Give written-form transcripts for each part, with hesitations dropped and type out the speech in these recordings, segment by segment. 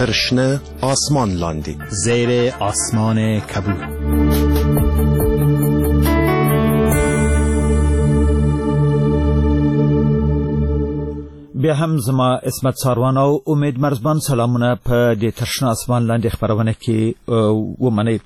ترشنه آسمان لاندی زیر آسمان کبود. بیا هم زما اسمت ساروان او امید مرزبان سلامونه په دې ترشنه آسمان لاندې خبرونه کې ومنئ.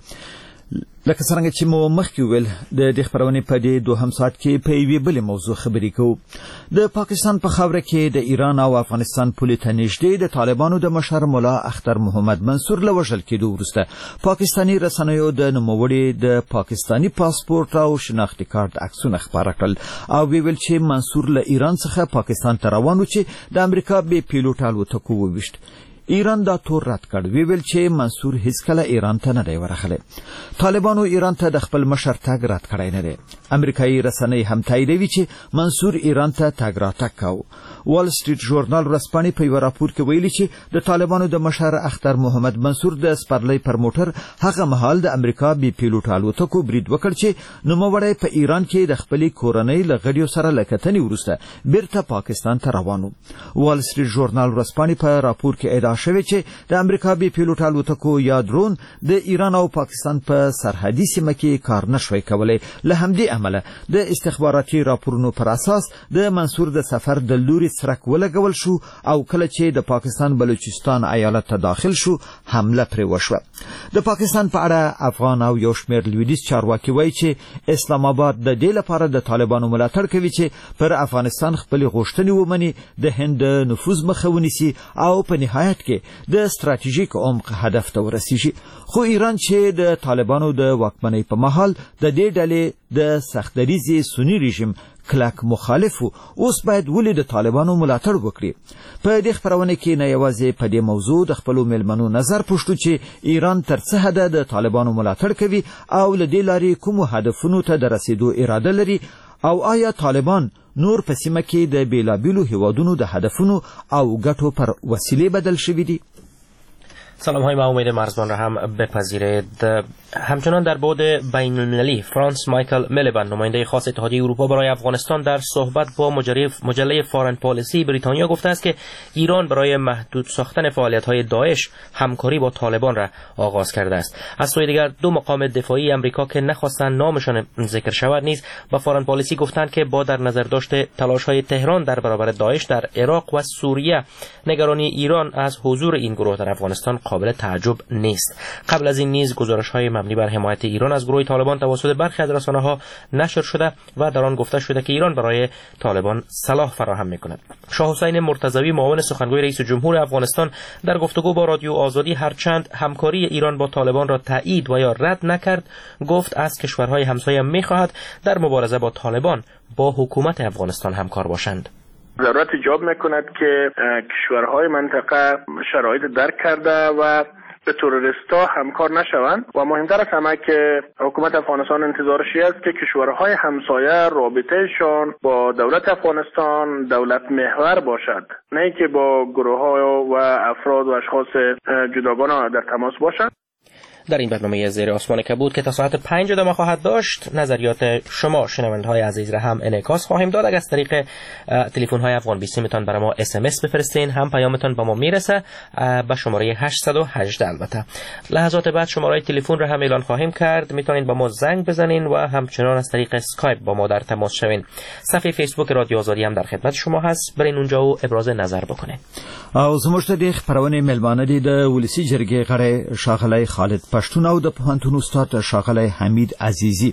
لکه څنګه چې مو مخکې ویل د دې خبرونې په دې دوهم ساعت کې په یوې بلې موضوع خبرې کوو. د پاکستان په خاوره کې د ایران او افغانستان پولې ته نږدې د طالبانو د مشر ملا اختر محمد منصور له وژل کېدو وروسته پاکستاني رسنیو د نوموړي د پاکستاني پاسپورت او شناختي کارت عکسونه خپاره کړل او ویل چې منصور له ایران څخه پاکستان ته روان و چې د امریکا بې پیلوټ الوتکو وویشت. ایران دا تور رد کړ. ویل چې منصور هیڅکله ایران ته نه دی ورغلی. طالبانو ایران ته د خپل مشر تګ رد کړی نه دی. امریکایي رسنۍ هم تاییدوي چې منصور ایران ته تګ راتګ کاوه. وال سټریټ ژورنال ورځپاڼې په یو راپور کې ویلي چې د طالبانو د مشر اختر محمد منصور د سپرلی پر موټر هغه مهال د امریکا بې پیلوټ الوتکو برید وکړ چې نوموړی په ایران کې د خپلې کورنۍ له غړیو سره له کتنې وروسته بیرته پاکستان ته روان و. وال سټریټ ژورنال ورځپاڼې په راپور کې ادعا شوی چې د امریکا بې پیلوټ الوتکو یا درون د ایران او پاکستان په سرحدي سیمه کې کار نشوی کولی. له همدې امله د استخباراتي راپورونو پر اساس د منصور د سفر د لوري څرک ولګول شو او کله چې د پاکستان بلوچستان ایالت ته داخل شو حمله پرې وشوه. د پاکستان په اړه افغان او یو شمېر لویدیځ چارواکي وایي چې اسلام آباد د دې لپاره د طالبانو ملاتړ کوي چې پر افغانستان خپلې غوښتنې ومني، د هند نفوذ مخه ونیسي او په نهایت کې د ستراتیژیک عمق هدف ته ورسیږي. خو ایران چې د طالبانو د واکمنۍ په مهال د دې ډلې د سختدریزي سنی رژیم کلک مخالف وو، اوس باید ولې د طالبانو ملاتړ وکړي. په دې خبرونه کې نه یوازې په دې موضوع د خپلو مېلمنو نظر پوښتو چې ایران تر څه حده د طالبانو ملاتړ کوي او له دې لارې کومو هدفونو ته د رسیدو اراده لري او آیا طالبان نور په سیمه کې د بیلابیلو هیوادونو د هدفونو او ګټو پر وسیله بدل شوي دي. سلام های، ما امید مرزبان را هم بپذیرید. همچنان در بعد بین المللی فرانس مایکل میلیبند نماینده خاص اتحادیه اروپا برای افغانستان در صحبت با مجله فارن پالیسی بریتانیا گفته است که ایران برای محدود ساختن فعالیت‌های داعش همکاری با طالبان را آغاز کرده است. از سوی دیگر دو مقام دفاعی امریکا که نخواستند نامشان ذکر شود نیز با فارن پالیسی گفتند که با در نظر داشت تلاش‌های تهران در برابر داعش در عراق و سوریه نگرانی ایران از حضور این گروه در افغانستان قابل تعجب نیست. قبل از این نیز گزارش‌های مبنی بر حمایت ایران از گروه طالبان توسط برخی از رسانه‌ها نشر شده و در آن گفته شده که ایران برای طالبان سلاح فراهم می‌کند. شاه حسین مرتضوی معاون سخنگوی رئیس جمهور افغانستان در گفتگو با رادیو آزادی هرچند همکاری ایران با طالبان را تایید و یا رد نکرد، گفت از کشورهای همسایه می‌خواهد در مبارزه با طالبان با حکومت افغانستان همکار باشند. ضرورت ایجاب میکند که کشورهای منطقه شرایط درک کرده و به تروریستا همکار نشوند و مهمتر از همه که حکومت افغانستان انتظارش است که کشورهای همسایه رابطهشان با دولت افغانستان دولت محور باشد، نه اینکه با گروه‌ها و افراد و اشخاص جداگانه در تماس باشند. در این برنامه زیر آسمان کبود که تا ساعت 5 ادامه خواهد داشت، نظریات شما شنونده‌های عزیز را هم انعکاس خواهیم داد. اگر از طریق تلفن‌های افغان 20 میتون برای ما SMS بفرستین، هم پیامتون با ما میرسه به شماره 818. البته لحظات بعد شماره تلفن را هم اعلان خواهیم کرد، میتونین با ما زنگ بزنین و همچنان از طریق اسکایپ با ما در تماس شوین. صفحه فیسبوک رادیو آزادی هم در خدمت شما هست، برین اونجا و ابراز نظر بکنین. او زموږ د خبرونه ملمانه دي د ولسی جرګې غړی ښاغلی خالد پښتون او د پوهنتون استاد ښاغلی حمید عزیزی.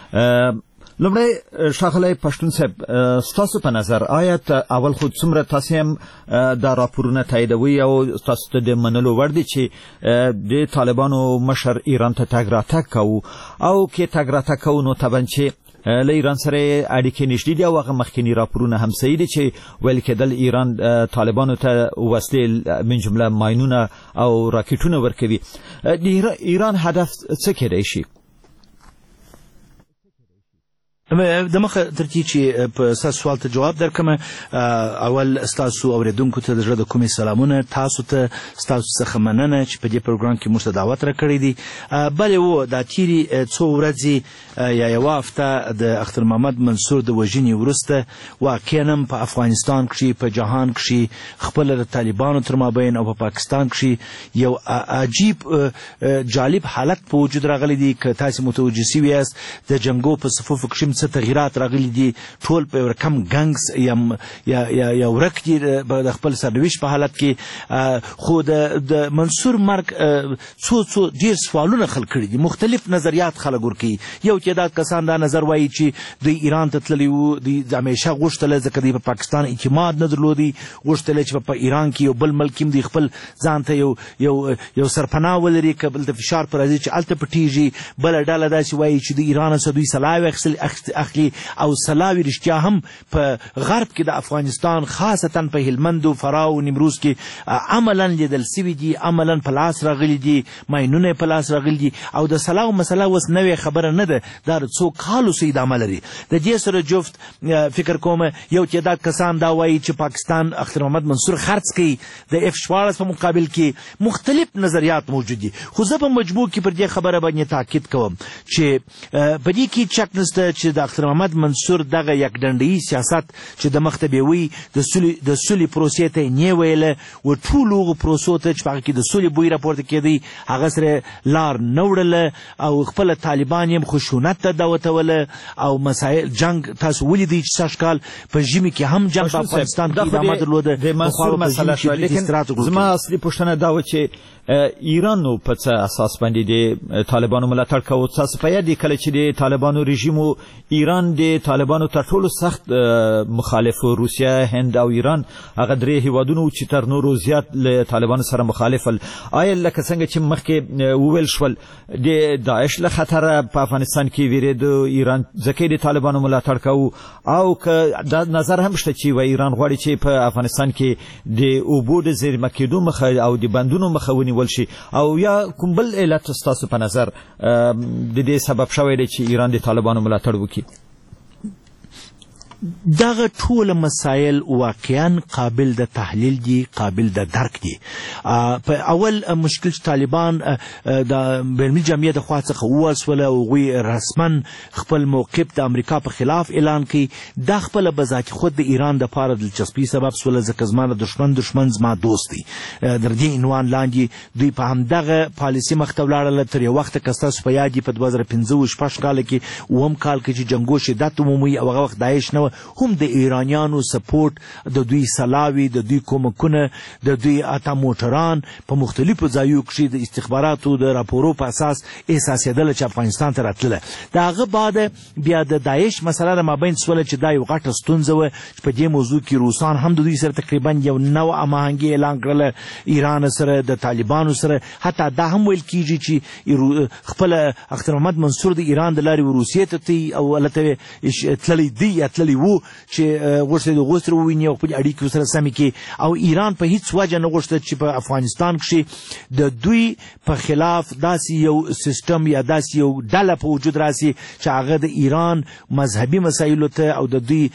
لومړی ښاغلی پښتون صاحب، ستاسو په نظر آیا اول خود څومره تاسو هم دا راپورونه تاییدوي او تاسو ته د منلو وړ دي چې د طالبانو مشر ایران ته تګ راتګ کوو او کې تګ راتګ کوو نو طبعا چې له ایران سره اړیکې نږدې دي او هغه مخکینی راپورونه هم صحیح دي چې ویل کېدل ایران طالبانو ته وسلې من جمله ماینونه او راکټونه ورکوي. د ایران هدف څه کېدای شي؟ د مخه ترکی چې په سوال ته جواب درکم. اول تاسو اوریدونکو ته د زړه د کومې سلامونه، تاسو ته تاسو څخه مننه چې په دې پروګرام کې موږ ته دعوت راکړی دی. بلې و دا تیری څو ورځې یا یوه هفته د اختر محمد منصور د وژنې وروسته واقعا په افغانستان کښې، په جهان کښې خپله د طالبانو تر مابین او په پاکستان کښې یو عجیب جالب حالت په وجود راغلی دی. که تاسې متوجه سوي یاست د جنګو په صفوفو کښې څه تغیرات راغلي دي، ټول په یو رقم ګنګس یا ورک دي د خپل سرنوشت په حالت کې. خو د منصور مرګ څو ډېر سوالونه خلک کړي دي، مختلف نظریات خلک ورکوي. یو تعداد کسان دا نظر وایي چې دوی ایران ته تللي وو، دوی همیشه غوښتله ځکه دوی په پاکستان اعتماد نه درلودي، غوښتله چې په ایران کې یو بل ملک کې دوی خپل ځان ته یو سرپناه ولري، که بل ته فشار پر راځي چې هلته پټېږي. بله ډله داسې وایي چې د ایران څخه دوی سلاوي اخلي او سلاوي رښتیا هم په غرب کې د افغانستان خاصتا په هلمند و فراه و نیمروز کې عملا لیدل سوي دي، عملا په لاس راغلي دي، ماینونه په لاس راغلي دي. او د سلاو مسله اوس نوې خبره نه ده، دا څو کالو څه ادامه لري. د دې سره جفت فکر کوم یو تعداد کسان دا وایي چې پاکستان اختر محمد منصور خرڅ کوي د F-14 په مقابل کې. مختلف نظریات موجود دي، خو زه په مجموع کې پر دې خبره باندې تاکید کوم چې په دې کې شک نشته چې د اختر محمد منصور دغه یک ډنډي سیاست چې د مخ ته بیوي د سولې پروسې ته نه ویله و ټولو پروسو ته چې هغه کې د سولې بوی راپورته کېدی هغه سره لار نه وړله او خپل طالبان یې خشونت ته دعوتوله او مسایل جنگ تاسو ولیدئ چې سږ کال په ژمي کې هم جنگ په افغانستان کې ادامه درلوده. د منصور مسله شوه، لیکن زما اصلي پوښتنه دا و چې ایران نو په څه اساس باندې د طالبانو ملاتړ کوي؟ تاسو په یاد کله چې د طالبانو رژیم ایران د طالبانو تر ټولو سخت مخالف روسیه، هند او ایران هغه درې هیوادونو چې تر نورو زیات له طالبانو سره مخالف ول. آیا لکه څنګه چې مخکې وویل شول د داعش له خطر په افغانستان کې ویرید ایران ځکه د طالبانو ملاتړ کوي، او که دا نظر هم شته چې و ایران غواړي چې په افغانستان کې د اوبو د زیرمه کېدو مخه او د بندونو مخه ونیول شي، او یا کوم بل علت ستاسو په نظر د دې سبب شوی دی چې ایران د طالبانو ملاتړ وکړي؟ دغه ټول مسائل واقعا قابل د تحلیل دي، قابل د درک دي. په اول مشکل چې طالبان د بینالمللي جامعه د خوا څخه ووسوله او هغوی رسما خپل موقف د امریکا په خلاف اعلان کړي، دا خپله به ذاتي خود د ایران دپاره دلچسپي سبب سوله، ځکه زما د دشمن زما دوست دی. در دې عنوان لاندې دوی په همدغه پالیسي مخته ولاړله. تر یو وخته که ستاسو په یاد په 2015 کال کې اووم کال کې چې جنګو شدت عمومي او هغه وخت داعش نه هم د ایرانیانو سپورټ، د دوی سلاوي، د دوی کومکونه، د دوی اته موټران په مختلفو ځایو کې د استخباراتو د راپورو په اساس احساسېدله چې افغانستان ته راتلله. د هغه بعد بیا د داعش مسله د مابین سوله چې دا یو غټه ستونزه وه چې په دې موضوع کې روسان هم د دوی سره تقریبا یو نوع هماهنګي اعلان کړله، ایران سره، د طالبانو سره. حتی دا هم ویل کېږي چې خپله اختر محمد منصور د ایران د لارې روسیې ته تلي او هلته تللی دی یا تللی وو چې غوښتل د غوښتل وویني او خپل اړیکې سره سمې کړي. او ایران په هیڅ وجه نه غوښتل چې په افغانستان کې د دوی په خلاف داسې یو سیستم یا داسې یو ډله په وجود راسي چې هغه د ایران مذهبي مسایلو ته او د دوی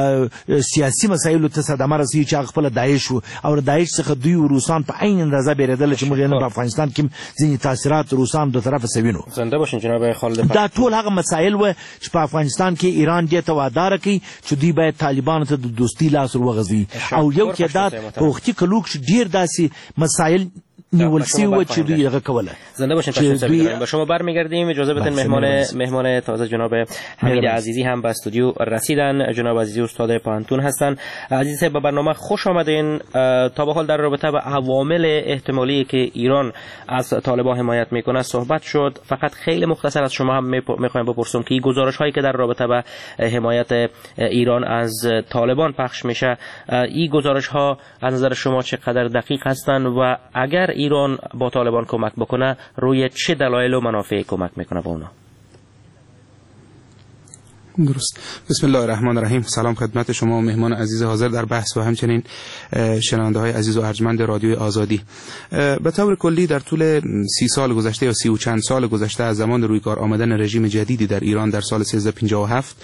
سیاسي مسایلو ته صدمه رسوي چې هغه خپله داعش و، او داعش څخه دوی روسان په عین اندازه بیرېدل چې موږ نه په افغانستان کې ځینې تاثیرات روسان دو طرفه سوینو. زنده باشین جناب خالد. دا ټول هغه مسایل و چې په افغانستان کې ایران دې ته وعده کوي چې دوی باید طالبانو ته د دوستي لاس ور وغځوي، او یو تعداد په وختي کلو کې ډیر داسې مسایل نیول سوی چې دوی هغه کوله. زنده باشین. به شما برمیگردیم. اجازه بدین مهمان تازه جناب حمید عزیزی هم به استودیو رسیدن. جناب عزیزی استاد پانتون هستند. عزیز صاحب به برنامه خوش آمدین. تا به حال در رابطه با عوامل احتمالی که ایران از طالبان حمایت میکنه صحبت شد. فقط خیلی مختصر از شما هم میخوایم بپرسم که این گزارش هایی که در رابطه با حمایت ایران از طالبان پخش میشه، این گزارش ها از نظر شما چقدر دقیق هستند و اگر ایران با طالبان کمک بکنه روی چه دلایل و منافع کمک میکنه به اونا؟ درست. بسم الله الرحمن الرحیم. سلام خدمت شما و مهمان عزیز حاضر در بحث و همچنین شنونده های عزیز و ارجمند رادیوی آزادی. به طور کلی در طول 30 سال گذشته یا 30 و چند سال گذشته از زمان روی کار آمدن رژیم جدیدی در ایران در سال 1357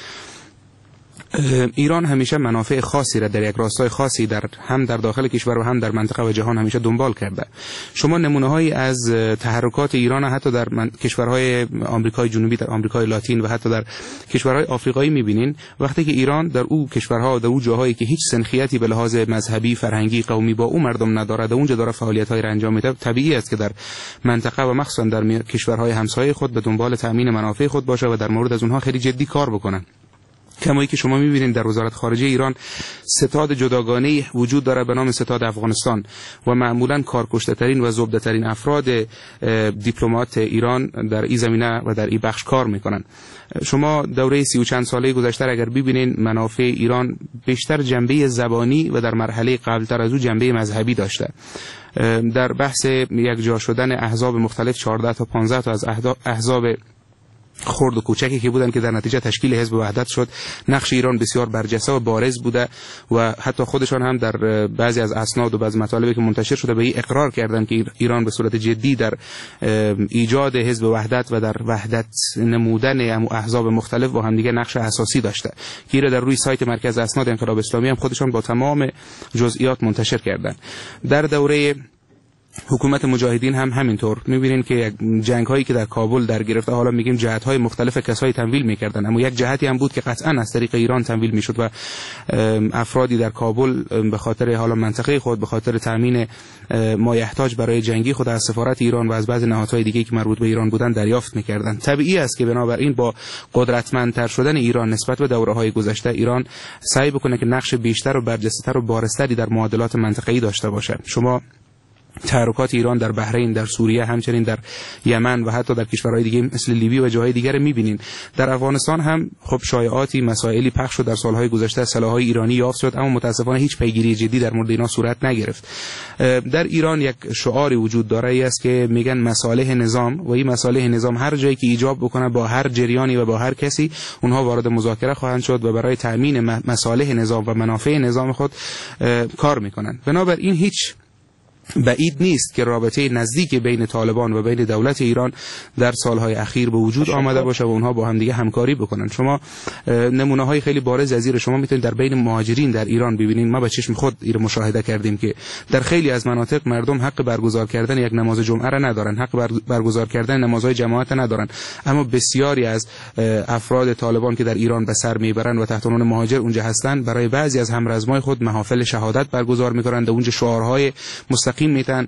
ایران همیشه منافع خاصی را در یک راستای خاصی هم در داخل کشور و هم در منطقه و جهان همیشه دنبال کرده. شما نمونه‌هایی از تحرکات ایران حتی در کشورهای آمریکای جنوبی، در آمریکای لاتین و حتی در کشورهای آفریقایی می‌بینین وقتی که ایران در او کشورها در او جاهایی که هیچ سنخیتی به لحاظ مذهبی، فرهنگی، قومی با او مردم ندارد اونجا داره فعالیت‌های را انجام میده، طبیعی است که در منطقه و مخصوصا در کشورهای همسایه خود به دنبال تأمین منافع خود باشه و در مورد از اونها خیلی جدی کار بکنن. کمایی که شما می‌بینید در وزارت خارجه ایران ستاد جداگانه‌ای وجود داره به نام ستاد افغانستان و معمولاً کارکشته‌ترین و زبده‌ترین افراد دیپلمات ایران در این زمینه و در این بخش کار میکنن. شما دوره 30 و چند ساله گذشته اگر ببینید منافع ایران بیشتر جنبه زبانی و در مرحله قبلتر از او جنبه مذهبی داشته. در بحث یک جا شدن احزاب مختلف 14 تا 15 تا از احزاب خرد و کوچکی که بودن که در نتیجه تشکیل حزب وحدت شد، نقش ایران بسیار برجسته و بارز بوده و حتی خودشان هم در بعضی از اسناد و بعضی مطالبی که منتشر شده به این اقرار کردن که ایران به صورت جدی در ایجاد حزب وحدت و در وحدت نمودن احزاب مختلف با هم دیگه نقش اساسی داشته که در روی سایت مرکز اسناد انقلاب اسلامی هم خودشان با تمام جزئیات منتشر کردن. در دوره حکومت مجاهدین هم همینطور می‌بینین که جنگ هایی که در کابل در گرفته، حالا میگیم جهت های مختلف کسایی تمویل می‌کردن، اما یک جهتی هم بود که قطعاً از طریق ایران تمویل می‌شد و افرادی در کابل به خاطر حالا منطقه خود، به خاطر تامین مایحتاج برای جنگی خود از سفارت ایران و از بعضی نهادهای دیگه که مربوط به ایران بودن دریافت می‌کردن. طبیعی است که بنابراین با قدرتمندتر شدن ایران نسبت به دوره‌های گذشته ایران سعی بکنه که نقش بیشتر و برجسته‌تر و بارزتری در معادلات منطقه‌ای داشته باشه. شما تحرکات ایران در بحرین، در سوریه، همچنین در یمن و حتی در کشورهای دیگه مثل لیبی و جاهای دیگر می‌بینین. در افغانستان هم خب شایعاتی، مسائلی پخش شد در سالهای گذشته، سلاح‌های ایرانی یافت شد، اما متاسفانه هیچ پیگیری جدی در مورد اینا صورت نگرفت. در ایران یک شعاری وجود داره ای است که میگن مصالح نظام و این مصالح نظام هر جایی که ایجاب بکنه با هر جریانی و با هر کسی اونها وارد مذاکره خواهند شد و برای تأمین مصالح نظام و منافع نظام خود کار میکنن. بنابراین هیچ بعید نیست که رابطه نزدیک بین طالبان و بین دولت ایران در سالهای اخیر به وجود آمده باشه و اونها با هم دیگه همکاری بکنن. شما نمونه های خیلی بارز از این شما میتونید در بین مهاجرین در ایران ببینید. ما به چشم خود این مشاهده کردیم که در خیلی از مناطق مردم حق برگزار کردن یک نماز جمعه را ندارن، حق برگزار کردن نمازهای جماعت ندارن، اما بسیاری از افراد طالبان که در ایران به سر میبرن و تحت عنوان مهاجر اونجا هستن برای بعضی از همرزمای خود محافل شهادت برگزار میکنند و اونجا شعارهای مستقیم میتن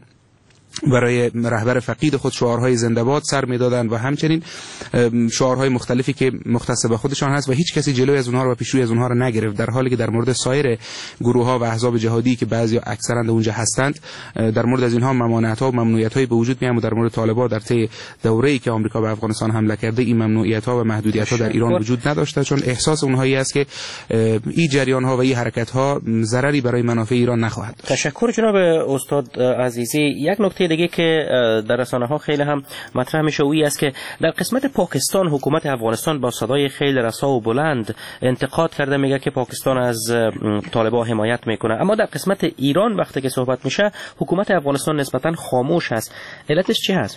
برای رهبر فقید خود شعارهای زنده باد سر میدادند و همچنین شعارهای مختلفی که مختص به خودشان هست و هیچ کسی جلوی از اونها رو و پیشروی از اونها رو نگرفت، در حالی که در مورد سایر گروه‌ها و احزاب جهادی که بعضی اکثرا اونجا هستند در مورد از اینها ممانعت‌ها و ممنوعیت‌های به وجود میاد و در مورد طالبان در طی دوره‌ای که آمریکا به افغانستان حمله کرده این ممنوعیت‌ها و محدودیت‌ها در ایران وجود نداشته، چون احساس اونهایی است که این جریان‌ها و این حرکت‌ها ضرری برای منافع ایران نخواهد. تشکر جناب استاد عزیزی. یک نکته دیگه که در رسانه‌ها خیلی هم مطرح میشه اویی است که در قسمت پاکستان حکومت افغانستان با صدای خیلی رسا و بلند انتقاد کرده، میگه که پاکستان از طالبان حمایت میکنه، اما در قسمت ایران وقتی که صحبت میشه حکومت افغانستان نسبتاً خاموش است. علتش چی هست؟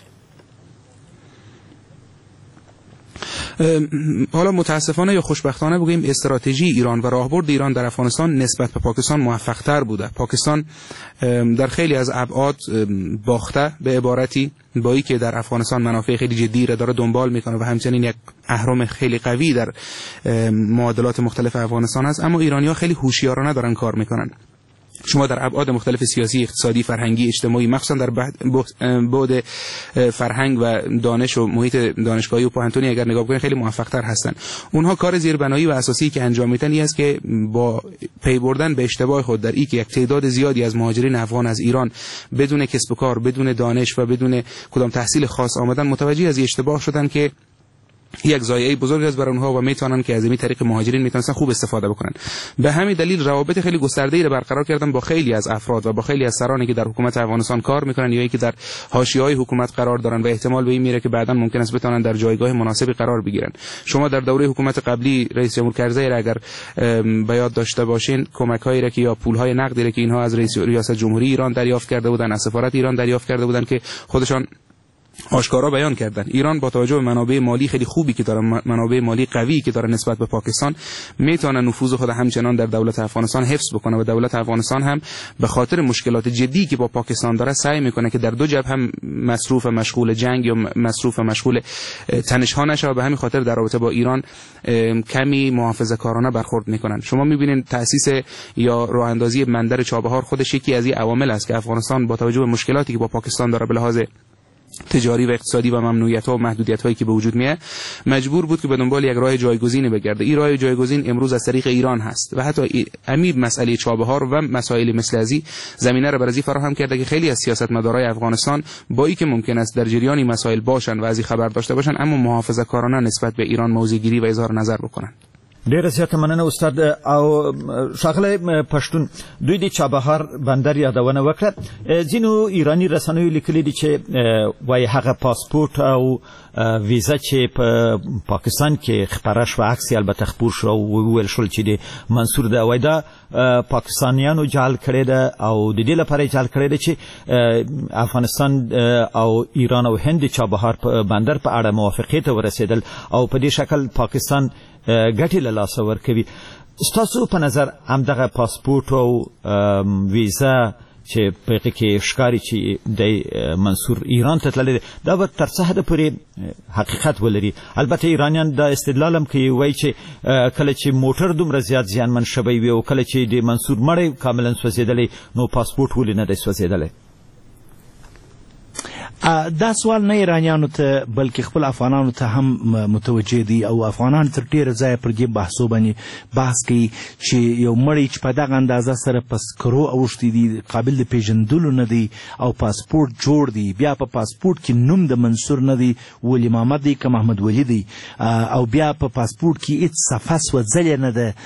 حالا متاسفانه یا خوشبختانه بگوییم استراتژی ایران و راهبرد ایران در افغانستان نسبت به پاکستان موفق‌تر بوده. پاکستان در خیلی از ابعاد باخته، به عبارتی با اینکه که در افغانستان منافع خیلی جدی را داره دنبال میکنه و همچنین یک اهرم خیلی قوی در معادلات مختلف افغانستان است، اما ایرانی‌ها خیلی هوشیارانه دارن کار میکنن. شما در ابعاد مختلف سیاسی، اقتصادی، فرهنگی، اجتماعی، مخصوصا در بعد فرهنگ و دانش و محیط دانشگاهی و پوهنتونی اگر نگاه کنید خیلی موفق‌تر هستن. اونها کار زیربنایی و اساسی که انجام میدن این است که با پی بردن به اشتباه خود در این که یک تعداد زیادی از مهاجرین افغان از ایران بدون کسب و کار، بدون دانش و بدون کدام تحصیل خاص آمدن، متوجه از اشتباه شدن که یک ضایعه بزرگ است برای اونها و میتونن که از این طریق مهاجرین میتونن خوب استفاده بکنن. به همین دلیل روابط خیلی گسترده‌ای را برقرار کردن با خیلی از افراد و با خیلی از سرانی که در حکومت افغانستان کار میکنن یا اینکه در حاشیه‌های حکومت قرار دارن و احتمال به این میره که بعداً ممکن است بتونن در جایگاه مناسبی قرار بگیرن. شما در دوره حکومت قبلی رئیس جمهور کرزی را اگر به یاد داشته باشین، کمک‌هایی را که یا پول‌های نقدی را که اینها از ریاست جمهوری ایران دریافت کرده بودن، از سفارت ایران دریافت کرده بودن که خودشان آشکارا بیان کردن ایران با توجه به منابع مالی خیلی خوبی که داره، منابع مالی قوی که داره نسبت به پاکستان، میتونه نفوذ خود همچنان در دولت افغانستان حفظ بکنه و دولت افغانستان هم به خاطر مشکلات جدی که با پاکستان داره سعی میکنه که در دو جبهه هم مصروف مشغول جنگ یا مصروف مشغول تنش‌ها نشه و به همین خاطر در رابطه با ایران کمی محافظه‌کارانه برخورد میکنن. شما میبینید تأسیس یا راه اندازی بندر چابهار خودش یکی از این عوامل است که افغانستان با توجه به مشکلاتی که با پاکستان داره به لحاظ تجاری و اقتصادی و ممنوعیت‌ها و محدودیت‌هایی که به وجود میاد مجبور بود که به دنبال یک راه جایگزینی بگرده. این راه جایگزین امروز از طریق ایران هست و حتی همین مسئله چابهار و مسائل مثل ازی زمینه را برای فراهم کرده که خیلی از سیاستمدارای افغانستان با اینکه ممکن است در جریان مسائل باشن و از این خبر داشته باشن اما محافظه‌کارانه نسبت به ایران موضع‌گیری و اظهار نظر بکنن. ډیره زیاته مننه استاد. او ښاغلی پښتون، دوی د چابهار بندر یادونه وکړه. ځینو ایرانی رسنیو لیکلي دي چې وایي هغه پاسپورت او ویزه چې په پاکستان کې خپاره شوه، عکس یې البته خپور شو او وویل شول چې د منصور ده، وایي دا پاکستانیانو جعل کړې ده او د دې لپاره یې جعل کړې ده چې افغانستان او ایران او هند د چابهار بندر په اړه موافقې ته ورسېدل او په دې شکل پاکستان ګټې له لاسه ورکوي. ستاسو په نظر همدغه پاسپورت او ویزه چې په هغې کې ښکاري چې دی منصور ایران ته تللی دی، دا به تر څه حده پورې حقیقت ولري؟ البته ایرانیان دا استدلال هم کوي، وایي چې کله چې موټر دومره زیات زیانمن شوی وي او کله چې د منصور مړی کاملا سوځېدلی نو پاسپورت ولې نه دی سوځېدلی؟ دا سوال نه ایرانیانو ته بلکې خپل افغانانو ته هم متوجه دي او افغانان تر ډیره ځایه پر دې بحثو باندې بحث کوي چې یو مړی چې په دغه اندازه سره په سکرو اوښتي دي، قابل د پیژندلو نه دی او پاسپورت جوړ دی، بیا په پاسپورت کې نوم د منصور نه دی، ولی محمد دی که محمد ولی دی، او بیا په پاسپورت کې هیڅ صفحه سوځلې نه ده.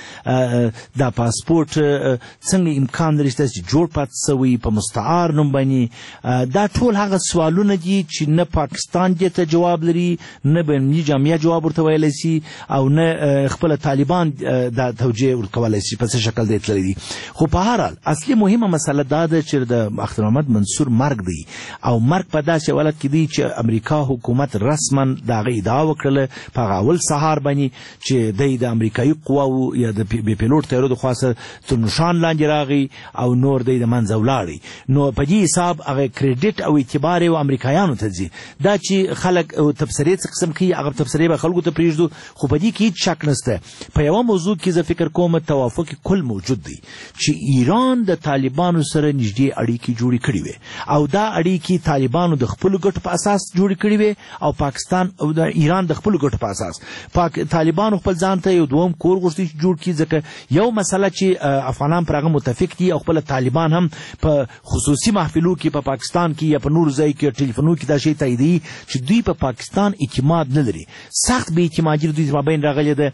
دا پاسپورت څنګه امکان لري چې جوړ پاتې سوی په مستعار نوم باندې؟ دا ټول هغه سوالونه دي چې نه پاکستان دې ته جواب لري، نه بینالمللي جامعه جواب ورته ویلی سي او نه خپله طالبان دا توجیه ورکولی سي په څه شکل دی تللی دي. خو په هر حال اصلي مهمه مسله دا ده چې د اختر محمد منصور مرګ دی او مرګ په داسې حالت کې دی چې امریکا حکومت رسما د هغه ادعا وکړله په هغه اول سهار باندې چې دی د امریکایي قواو یا د بې پیلوټ طیارو د خوا څخه تر نشان لاندې راغی او نور دی د منځه ولاړی. نو په دې حساب هغه کریډټ او اعتبار یې امریکایانو ته ځي. دا چې خلک تبصرې څه قسم کوي هغه تبصرې به خلکو ته پرېږدو، خو په دې کې هېڅ شک نشته. په یوه موضوع کې زه فکر کوم توافق کل موجود دی چې ایران د طالبانو سره نږدې اړیکې جوړې کړې وې او دا اړیکې طالبانو د خپلو ګټو په اساس جوړې کړې وې او پاکستان او د ایران د خپلو ګټو په اساس. طالبانو خپل ځان ته یو دوم کور غوښتي چې جوړ کړي، ځکه یو مسله چې افغانان پر هغه متفق دي او خپل طالبان هم په خصوصي محفلو کې په پاکستان کې یا په نور ځای کې ټلیفونونو کې دا شی تاییدوي چې دوی په پاکستان اعتماد نه لري، سخت بې اعتمادي دوی مابین راغلې ده.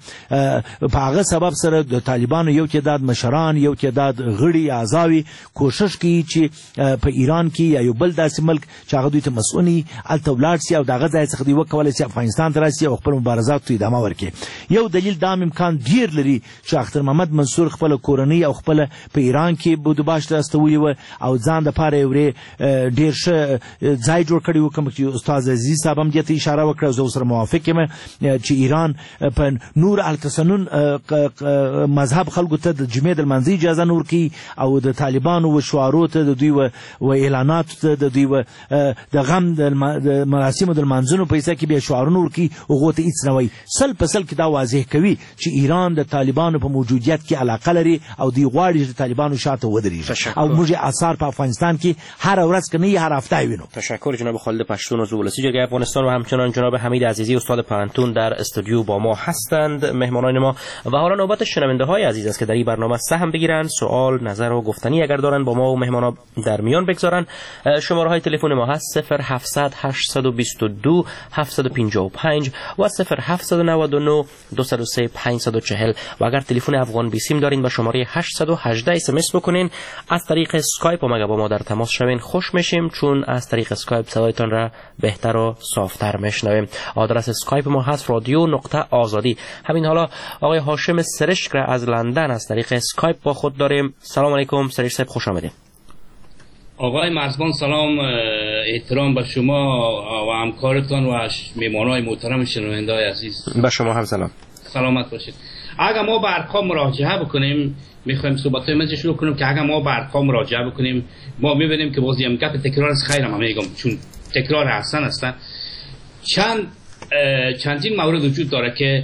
په هغه سبب سره د طالبانو یو تعداد مشران، یو تعداد غړي اعضاوي کوشش کوي چې په ایران کې یا یو بل داسې ملک چې هغه دوی ته مسؤوني هلته ولاړ سي او د هغه ځای څخه دوی وکولی سي افغانستان ته راسي او خپل مبارزاتو ته ادامه ورکړي. یو دلیل دا امکان ډیر لري چې اختر محمد منصور خپله کورنۍ او خپله په ایران کې بودباش ته استولي وه او ځان دپاره یې ډېر ښه ځای جوړ کړی و. کوم چې استاد عزیز صاحب هم دې ته اشاره وکړه، زه ورسره موافق یم چې ایران په نور التسنن مذهب خلکو ته د جمعې د لمانځه اجازه نه ورکوي او د طالبانو و شعارو ته د دوی و اعلاناتو ته د دوی و د غم د مراسمو د لمانځنو په حصه کې بیا شعارونه ورکوي، هغو ته هېڅ نه وایي. سل په سل کې دا واضح کوي چې ایران د طالبانو په موجودیت کې علاقه لري او دوی غواړي چې د طالبانو شاته ودرېږي او موږ آثار په افغانستان کې هره ورځ که نه هر هفته وینو. تشکر جناب خالد پشتون عضو ولسی جرگه افغانستان و همچنان جناب حمید عزیزی استاد پوهنتون در استودیو با ما هستند مهمانان ما. و حالا نوبت شنونده های عزیز است که در این برنامه سهم بگیرن، سوال، نظر و گفتنی اگر دارن با ما و مهمانان در میان بگذارن. شماره های تلفن ما هست 0700 822 755 و 0799 203 540 و اگر تلفن افغان بیسیم دارین با شماره 818 اس بکنین. از طریق اسکایپ هم اگر با ما در تماس شوین خوش میشیم، چون از طریق اسکایپ صدایتان را بهتر و صافتر میشنویم. آدرس اسکایپ ما هست رادیو.آزادی. همین حالا آقای هاشم سرشک را از لندن از طریق اسکایپ با خود داریم. سلام علیکم سرشک صاحب، خوش آمدید. آقای مرزبان سلام، احترام به شما و همکارتان و میهمانای محترم شنونده‌های عزیز. به شما هم سلام. سلامت باشید. اگر ما به ارقام مراجعه بکنیم، میخوایم صحبت‌های من شروع کنیم که اگر ما به ارقام مراجعه بکنیم ما میبینیم که بازی هم گپ تکرار از خیرم میگم، چون تکرار حسن هستن. چندین مورد وجود داره که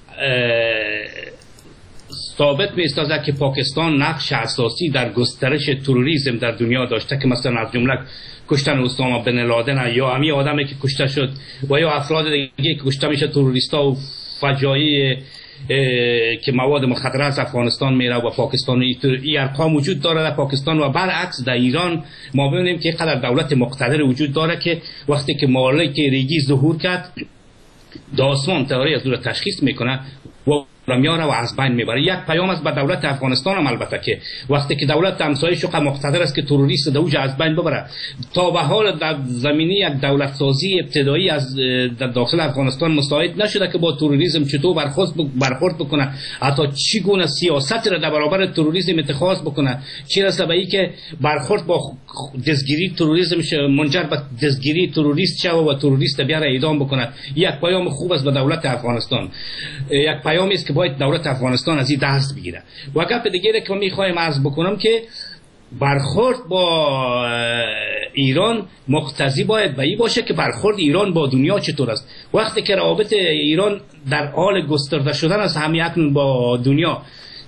ثابت می‌سازد که پاکستان نقش اساسی در گسترش تروریسم در دنیا داشته، که مثلا از جمله کشتن اسامه بن لادن یا همین آدمی که کشته شد و یا افراد دیگه که کشته میشه، تروریستا و فجایع که مواد مخدر از افغانستان میره و پاکستان. این ارقام وجود داره در پاکستان و برعکس در ایران ما ببینیم که قدر دولت مقتدر وجود داره که وقتی که مالک ریگی ظهور کرد داسمان تئوری از دور تشخیص میکنه و میاره و از بین میبره. یک پیام است به دولت افغانستان هم البته که وقتی که دولت همسایه شو مقتدر است که تروریست دوج از بین ببره. تا به حال در زمینه یک دولت سازی ابتدایی از در داخل افغانستان مساعد نشده که با تروریسم چطور برخورد بکنه، حتی چگونه سیاست را در برابر تروریسم اتخاذ بکنه. چه رسه به اینکه برخورد با دستگیری تروریسم منجر به دستگیری تروریست شود و تروریست بیاره اعدام بکنه. یک پیام خوب است به دولت افغانستان، یک پیامی است که باید دولت افغانستان از این دست بگیره. و گپ دیگه که میخوایم عرض بکنم که برخورد با ایران مقتضی باید به این باشه که برخورد ایران با دنیا چطور است. وقتی که روابط ایران در حال گسترده شدن است همین اکنون با دنیا،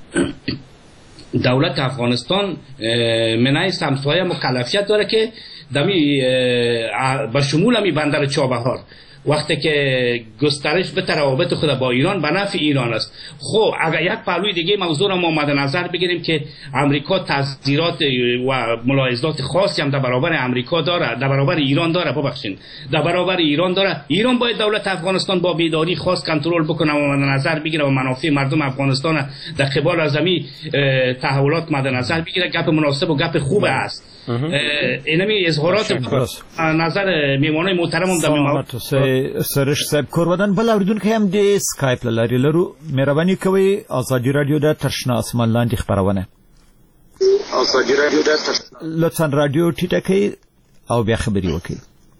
دولت افغانستان منای همسایه مکلفیت داره که دمی به شمول همی بندر چابهار وقتی که گسترش به روابط خود با ایران به نفع ایران است. خب اگر یک پهلوی دیگه موضوع را ما مد نظر بگیریم که امریکا تذیرات و ملاحظات خاصی هم در برابر امریکا داره، در برابر ایران داره، در برابر ایران داره. ایران باید دولت افغانستان با بیداری خاص کنترل بکنه و مد نظر بگیره و منافع مردم افغانستان در قبال از همین تحولات مد نظر بگیره. گپ مناسب و گپ خوب است. اینمی اظهارات نظر میمانای محترمم در موضوع سرش صاحب کوردن بل اوریدونکو هم د سکایپ لاري لرو. مهرباني کوئ آزادي رادیو د ترشنا اسمان لاندې خبرونه آزادي رادیو د لطفا رادیو ټیټه کړئ او بیا خبري وکړئ.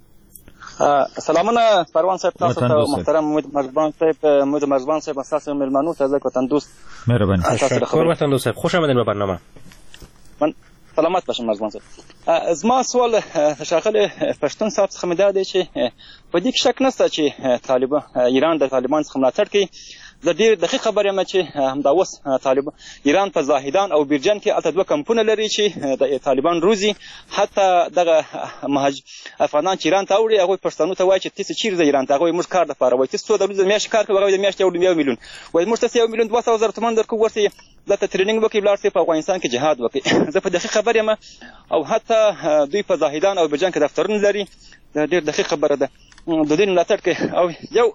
سلامونه پروان صاحب، تاسو ته محترم محمد مرزبان صاحب اساسا ملمنو ته ځکه تندوست مهرباني. تشکر وطن دوست صاحب، خوش آمدید به برنامه. من سلامت باشم مرزبان صاحب. زما سوال شاغل پښتون صاحب څخه مې دا دی چې په دې کې شک نشته چې ایران د طالبان څخه ملاتړ کوي. زه ډېر دقیق خبر یم چې همدا اوس طالبان ایران په زاهدان او بیرجن کې هلته دوه کمپونه لري چې د طالبان روزي. حتی دغه افغانان چې ایران ته اوړي هغوی پښتنو ته وایي چې تاسې چیرې ځئ ایران ته؟ هغوی موږ کار دپاره وایي تاسې څو د ورځې د میاشتې کار کوئ؟ هغوی د میاشتې یو میلیون وایي موږ تاسې 1,200,000 تومان درکوو، ورته دلته ټریننګ وکړئ، ولاړ شئ په افغانستان کې جهاد وکړئ. زه په دقیق خبر یم. او حتی دوی په زاهدان او بیرجن کې دفترونه لري. دا ډېر دقیق خبره ده. د دې ملاتړ کوي. او یو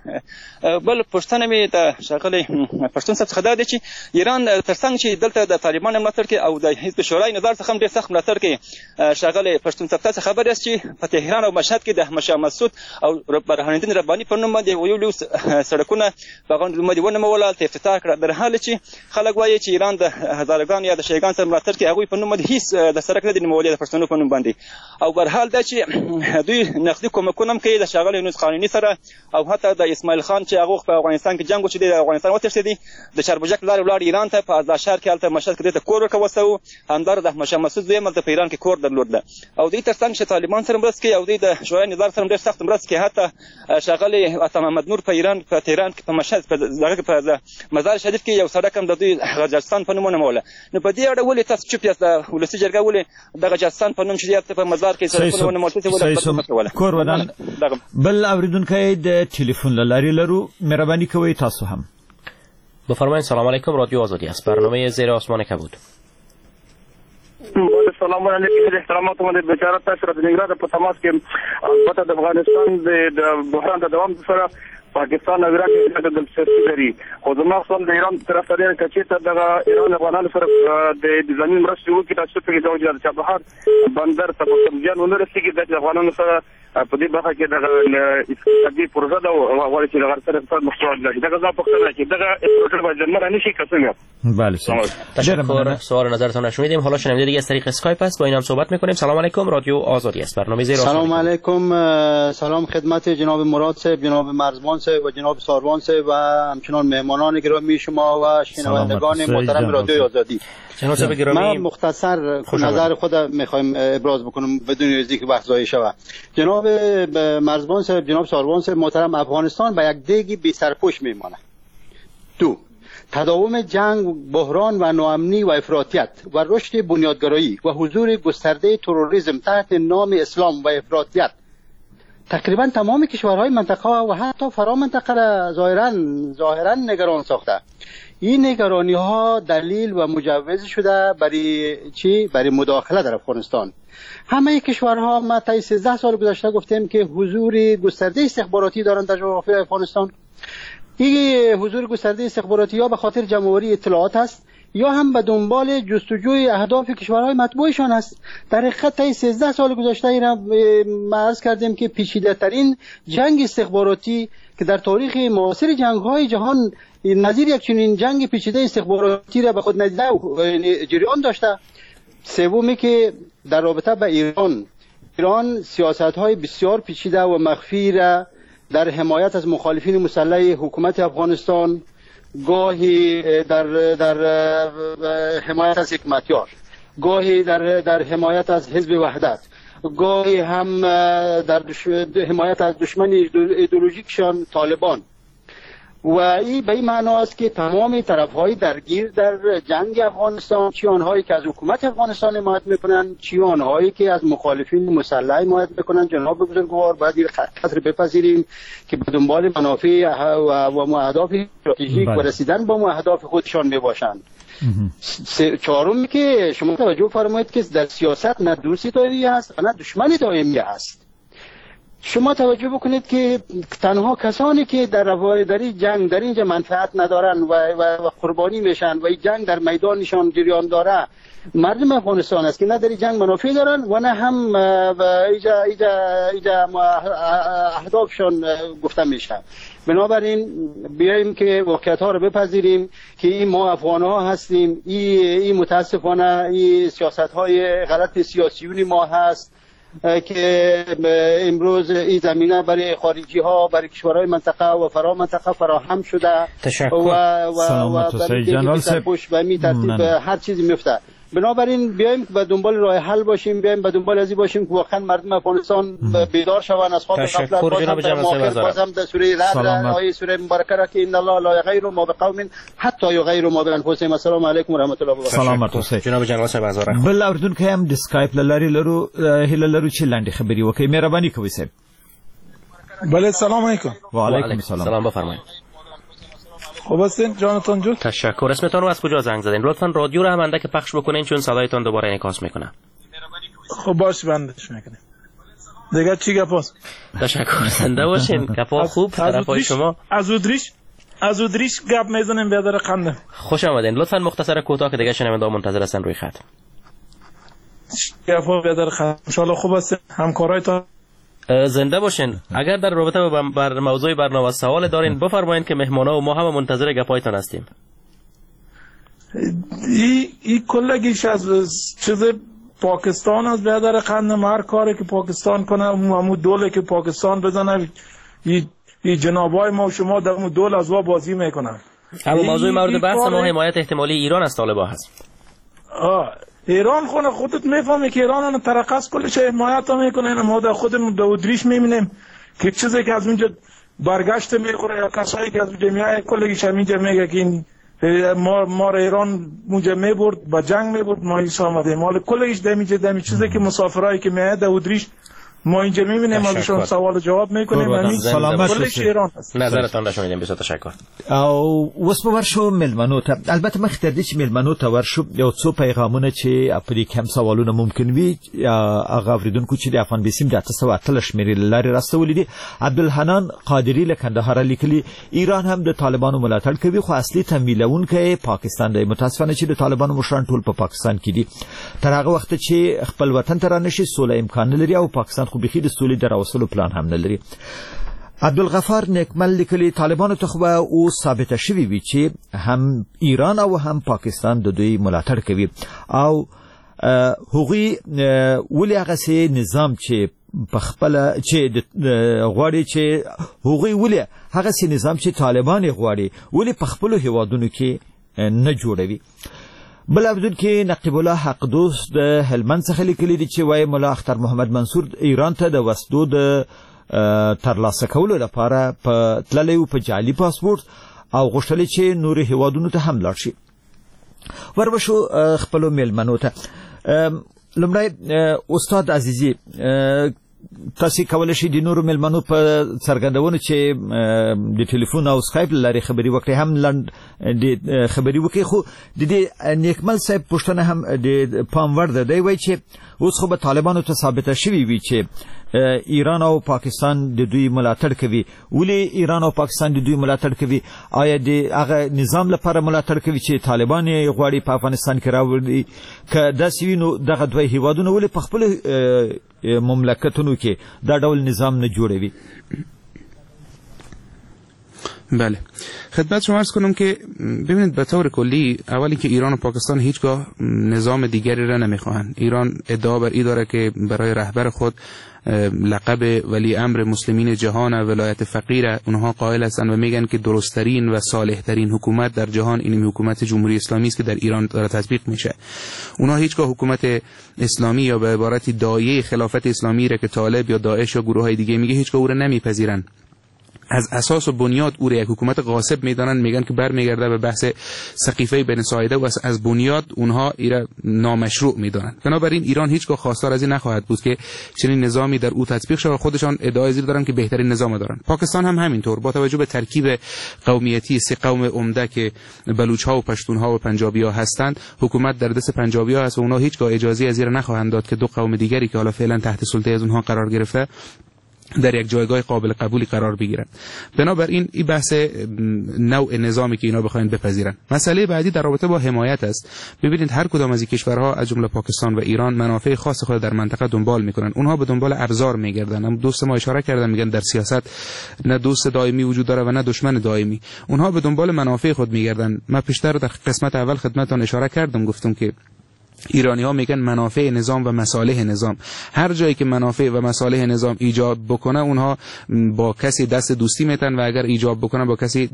بل پوښتنه مې د ښاغلي پښتون صاحب څخه دا دی چې ایران تر څنګ چې دلته د طالبان ملاتړ کوي او د حزب شورای نظار څخه هم ډېر سخت ملاتړ کوي. ښاغلی پښتون صاحب تاسې خبر یاست چې په تهران او مشهد کې د احمدشاه مسعود او برهانالدین رباني په نوم باندې یو لوی سړکونه په هغه نوم باندې ونومول، هلته افتتاح کړه. در حال چې خلک وایي چې ایران د هزارګانو یا د شیګان سره ملاتړ کوي، هغوی په نوم باندې هېڅ د سړک نه دی نومولی د پښتنو په نوم باندې. او برحال دا چې دوی نقدي کومکونه هم کوي د شاغلی یونس قانوني سره او حتی د اسماعیل خان چې هغه په افغانستان کې جنگ وشو د افغانستان وتښتېدی د چربجک لارې ولاړ ایران ته په ازاد شهر کې هلته مشهد کې ته کور ورکوسو همدار د احمد شاه مسعود زوی ملته په ایران کې کور درلود او دوی ترڅنګ چې طالبان سره مرسته کوي او دوی د شورای نظام سره ډېر سخت مرسته کوي حتی شاغلی عطا محمد نور په ایران په تهران کې په مشهد په دغه په مزار شریف کې یو سړک هم د دوی غجرستان په نوم نوموله نو په دې اړه ولې تاسو چوپ یاست د ولسي جرګه ولې د غجرستان په نوم چې په مزار کې سړکونه نومول کور ودان بل اوریدونکو د ټلیفون لاري لرو مهرباني کوئ تاسو هم بفرمایید. سلام علیکم، رادیو آزادی است، برنامه زیر آسمان کبود. سلام علیکم، احترامات و بشارت تاسو د نګران په تماس کې البته د افغانستان د بحران د دوام سره پاکستان او عراق کې د سیاسي لري خو زما خپل د ایران طرف ته کچې ته د ایران افغانانو سره د ځاني مرستې وکړي تاسو ته د وجه د چابهار بندر ته په ځان ونرسېږي د افغانانو سره په دې برخه کې د اقتصادي پروژه دا غواړي چې د غرب سره اقتصاد مختصر لري دا غواړي پښتنه چې دا پروژه باید زموږ نشي کسمه. بله تشکر. سوال نظرتون رو شنیدیم. حالا شنونده دیگه از طریق اسکایپ است، با اینم صحبت میکنیم. سلام علیکم، رادیو آزادی است، برنامه زیر آسمان. سلام علیکم، سلام خدمت جناب مراد صاحب، جناب مرزبان صاحب و جناب ساروان صاحب و همچنان مهمانان گرامی شما و شنوندگان محترم رادیو آزادی. من مختصر نظر خود میخوایم ابراز بکنم بدون اینکه وقت ضایع شود. جناب مرزبان صاحب، جناب ساروان صاحب محترم، افغانستان به یک دیگی بی سرپوش میمانه. دو، تداوم جنگ، بحران و ناامنی و افراطیت و رشد بنیادگرایی و حضور گسترده تروریسم تحت نام اسلام و افراطیت تقریبا تمام کشورهای منطقه و حتی فرامنطقه را ظاهرا نگران ساخته. این نگرانی ها دلیل و مجوز شده برای چی؟ برای مداخله در افغانستان. همه کشورها ما طی 13 سال گذشته گفتیم که حضور گسترده استخباراتی دارند در جغرافیای افغانستان. این حضور گسترده استخباراتی ها به خاطر جمع‌آوری اطلاعات است یا هم به دنبال جستجوی اهداف کشورهای مطبوعشان است. در حقیقت طی 13 سال گذشته این را عرض کردیم که پیچیده‌ترین جنگ استخباراتی که در تاریخ معاصر جنگ‌های جهان نظیر یک چنین جنگ پیچیده استخباراتی را به خود ندیده جریان داشته. سومی که در رابطه با ایران سیاست‌های بسیار پیچیده و مخفی را در حمایت از مخالفین مسلح حکومت افغانستان، گاهی در حمایت از حکمتیار، گاهی در حمایت از حزب وحدت، گاهی هم در حمایت از دشمن ایدئولوژیکشان طالبان. و این به این معنا است که تمام طرف‌های درگیر در جنگ افغانستان، چی آنهایی که از حکومت افغانستان حمایت میکنند، چی آنهایی که از مخالفین مسلح حمایت میکنند، جناب بزرگوار باید این خطر بپذیریم که به دنبال منافع و اهداف استراتژیک و رسیدن با اهداف خودشان میباشند. چهارمی که شما توجه فرمایید که در سیاست نه دوستی دائمی است و نه دشمن دائمی است. شما توجه بکنید که تنها کسانی که در این جنگ در اینجا منفعت ندارن و قربانی میشن و این جنگ در میدانشان جریان داره مردم افغانستان است که نه در این جنگ منافع دارن و نه هم ایجا اهدافشان گفته میشه. بنابراین بیاییم که واقعیت ها رو بپذیریم که این ما افغان ها هستیم. این متاسفانه این سیاست های غلط سیاسیونی ما هست که امروز این زمینه برای خارجی ها، برای کشورهای منطقه و فرامنطقه فراهم شده. تشکر. سلامت و سعید جنرال صاحب و می ترتیب هر چیزی میفته. بنابراین بیایم به دنبال راه حل باشیم، بیایم به دنبال ازی باشیم که واقعا مردم افغانستان بیدار شوند از خواب غفلت. بازم در سوره رعد آیه سوره مبارکه را که ان الله لا یغیر ما بقوم حتی یغیر ما بانفسهم. السلام علیکم و رحمت الله و برکاته. سلامت و سعید جناب جنرال صاحب هزار رحمت. بل اردن کې هم د سکایپ لاري لرو هله لرو چې لاندې خبري وکي. مهرباني کوئ صاحب. بله سلام علیکم. و علیکم السلام. بفرمایید. خوب هستین جانتان جون؟ تشکر. اسمتون رو از کجا زنگ زدین؟ لطفاً رادیو رو هم اندک پخش بکنین چون صدایتون دوباره انعکاس میکنه. خب باش بندش میکنیم. دیگه چی گپاست؟ تشکر. زنده باشین. گپا خوب طرفای شما. از ودریش گپ میزنیم بیادر قنده. خوش آمدین. لطفاً مختصر کوتاه که دیگه شنونده منتظر هستن روی خط. گپا بیادر قنده. ان شاء الله خوب هستین. همکارایتون زنده باشین. اگر در رابطه با موضوع برنامه سوال دارین بفرمایید که مهمانا و ما هم منتظر گپایتان هستیم. این کلگیش از چیز پاکستان از بیادر قندم هر کاری که پاکستان کنه همون دوله که پاکستان بزنه این جنابای ما و شما در اون دول از وا بازی میکنن. اما موضوع مورد بحث ما حمایت احتمالی ایران از طالبان هست. ایران خودت میفهمی که ایران اون ترقص کلش حمایت میکنه. ما در خودمون دودریش میبینیم که چیزی که از اونجا برگشت میخوره یا کسایی که از اونجا میای کلگیش همینجا میگه که این ما ایران اونجا میبرد با جنگ میبرد ما ایسا آمده مال کلگیش دمی چیزی که مسافرایی که میاد دودریش ما اینجا میبینیم ازشون سوال جواب میکنیم همین کلش ایران هست. نظرتان را شنیدیم. بسیار تشکر. او وسمو ورشو ملمنو ته البته مخ تر دې چې ملمنو ته ورشو یو څو پیغامونه چې په دې کم سوالونه ممکن وي هغه اوریدونکو چې د افغان بیسیم د 808 شمیرې لارې راستولې دي. عبدالحنان قادری له کندهار لیکلي ایران هم د طالبانو ملاتړ کوي خو اصلي تمویلونکی پاکستان دی. متاسفانه چې د طالبانو مشران ټول په پاکستان کې دي. تر هغه وخت چې خپل وطن ته رانشي سوله امکان نه لري او پاکستان خو بخیر د سولې دراوصلو پلان هم نه لري. عبدالغفار نیکمل لیکلی طالبانو ته خو او ثابت شوی وی چې هم ایران او هم پاکستان د دوی ملاتړ کوي او هغوی ولې هغه سي نظام چې په خپل چې غواړي چې هغوی ولې هغه سي نظام چې طالبان غواړي ولې په خپل هیوادونو کې نه جوړوي. بل عبدل کې نقیب الله حق دوست د هلمند څخه لیکلی دی چې وای مولا اختر محمد منصور ایران ته د وسلو د ترلاسه کولو لپاره په تللی او په جعلي پاسپورت او غوښتل چې نور هیوادونو ته هم لاړ شي. وربشو خپل میلمنو ته لمړی استاد عزیزي تاسو کولای شئ د نورو میلمنو په څرګندونو چې د ټلیفون او اسکایپ لارې خبري وکړي هم لاند د خبري وکړي. خو د دې نیکمل صاحب پښتنه هم د پام ور ده دی وای چې اوس خو به طالبانو ته ثابت شوی وي چې ایران او پاکستان د دوی ملاتړ کوي. ولې ایران او پاکستان د دوی ملاتړ کوي؟ آیا د هغه نظام لپاره ملاتړ کوي چې طالبان غواړي په افغانستان کې راوړي؟ که داسې وي نو دغه دوی هیوادونه ولې په خپل مملکتونو کې دا ډول نظام نه جوړوي؟ بله خدمت شما عرض کنم که ببینید به طور کلی اولی که ایران و پاکستان هیچگاه نظام دیگری را نمیخواهند. ایران ادعا بر این داره که برای رهبر خود لقب ولی امر مسلمین جهان و ولایت فقیر اونها قائل هستند و میگن که درستترین و صالحترین حکومت در جهان این حکومت جمهوری اسلامی است که در ایران داره تطبیق میشه. اونها هیچگاه حکومت اسلامی یا به عبارتی داعیه خلافت اسلامی را که طالب یا داعش یا گروه های دیگه میگه هیچگاه او را نمیپذیرند. از اساس و بنیاد او را یک حکومت غاصب میدانند. میگن که برمیگرده به بحث سقیفه بن ساعده و از بنیاد اونها ایرا نامشروع میدانند. بنابراین ایران هیچگاه خواستار از این نخواهد بود که چنین نظامی در او تطبیق شود. خودشان ادعای زیر دارند که بهترین نظام دارند. پاکستان هم همینطور با توجه به ترکیب قومیتی سه قوم عمده که بلوچ ها و پشتون ها و پنجابی ها هستند حکومت در دست پنجابی ها است و اونها هیچگاه اجازه از این نخواهند داد که دو قوم دیگری که حالا فعلا تحت سلطه از اونها قرار گرفته در یک جایگاه قابل قبولی قرار بگیرند. بنابراین این بحث نوع نظامی که اینا بخواین بپذیرن. مسئله بعدی در رابطه با حمایت است. ببینید هر کدام از این کشورها از جمله پاکستان و ایران منافع خاص خود در منطقه دنبال میکنن. اونها به دنبال ابزار میگردن. هم دوست ما اشاره کردن میگن در سیاست نه دوست دائمی وجود داره و نه دشمن دائمی. اونها به دنبال منافع خود میگردن. من پیشتر در قسمت اول خدمتتون اشاره کردم گفتم که ایرانی ها میگن منافع نظام و مصالح نظام. هر جایی که منافع و مصالح نظام ایجاب بکنه اونها با کسی دست دوستی میتن و اگر ایجاب بکنه با کسی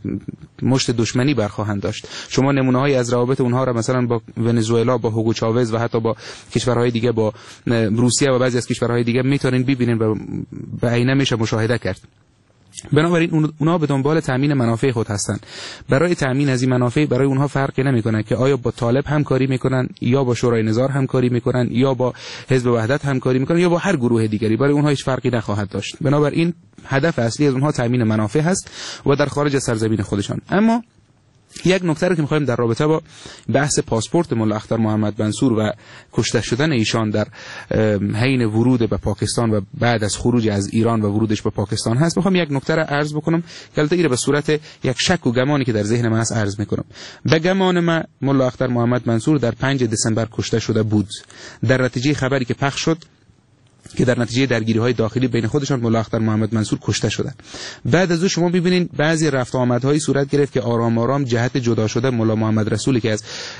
مشت دشمنی برخواهند داشت. شما نمونه های از روابط اونها را مثلا با ونزوئلا با هوگو چاوز و حتی با کشورهای دیگه با روسیه و بعضی از کشورهای دیگه میتونین ببینین و به عینه میشه مشاهده کرد. بنابراین اونا به دنبال تامین منافع خود هستند. برای تامین از این منافع برای اونها فرقی نمیکنه که آیا با طالب همکاری میکنن یا با شورای نظار همکاری میکنن یا با حزب وحدت همکاری میکنن یا با هر گروه دیگری. برای اونها هیچ فرقی نخواهد داشت. بنابراین هدف اصلی از اونها تامین منافع هست و در خارج سرزمین خودشان. اما یک نکته رو که می‌خوایم در رابطه با بحث پاسپورت مولا اختر محمد منصور و کشته شدن ایشان در حین ورود به پاکستان و بعد از خروج از ایران و ورودش به پاکستان هست، می‌خوام یک نکته رو عرض بکنم که البته این به صورت یک شک و گمانی که در ذهن من هست عرض می‌کنم. به گمان من مولا اختر محمد منصور در 5 دسامبر کشته شده بود. در نتیجه خبری که پخش شد که در نتیجه درگیری‌های داخلی بین خودشان ملا اختر محمد منصور کشته شدند. بعد از او شما ببینید بعضی رفت و آمدهای صورت گرفت که آرام آرام جهت جدا شده ملا محمد رسولی که از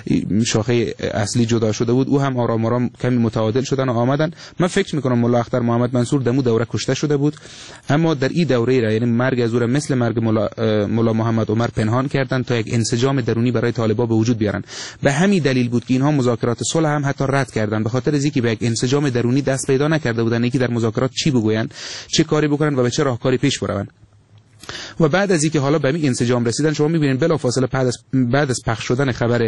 شاخه اصلی جدا شده بود، او هم آرام آرام کمی متعادل شدن و آمدن. من فکر می‌کنم ملا اختر محمد منصور دمو دوره کشته شده بود، اما در این دوره را یعنی مرگ از او را مثل مرگ ملا محمد عمر پنهان کردن تا یک انسجام درونی برای طالبان به وجود بیارن. به همین دلیل بود که اینها مذاکرات صلح هم حتی رد کردن، به خاطر اینکه به یک انسجام درونی دست پیدا نکرده بودن که در مذاکرات چی بگوین، چه کاری بکنن و به چه راهکاری پیش بروند. و بعد از اینکه حالا به این انسجام رسیدن، شما می‌بینید بلافاصله بعد از پخش شدن خبر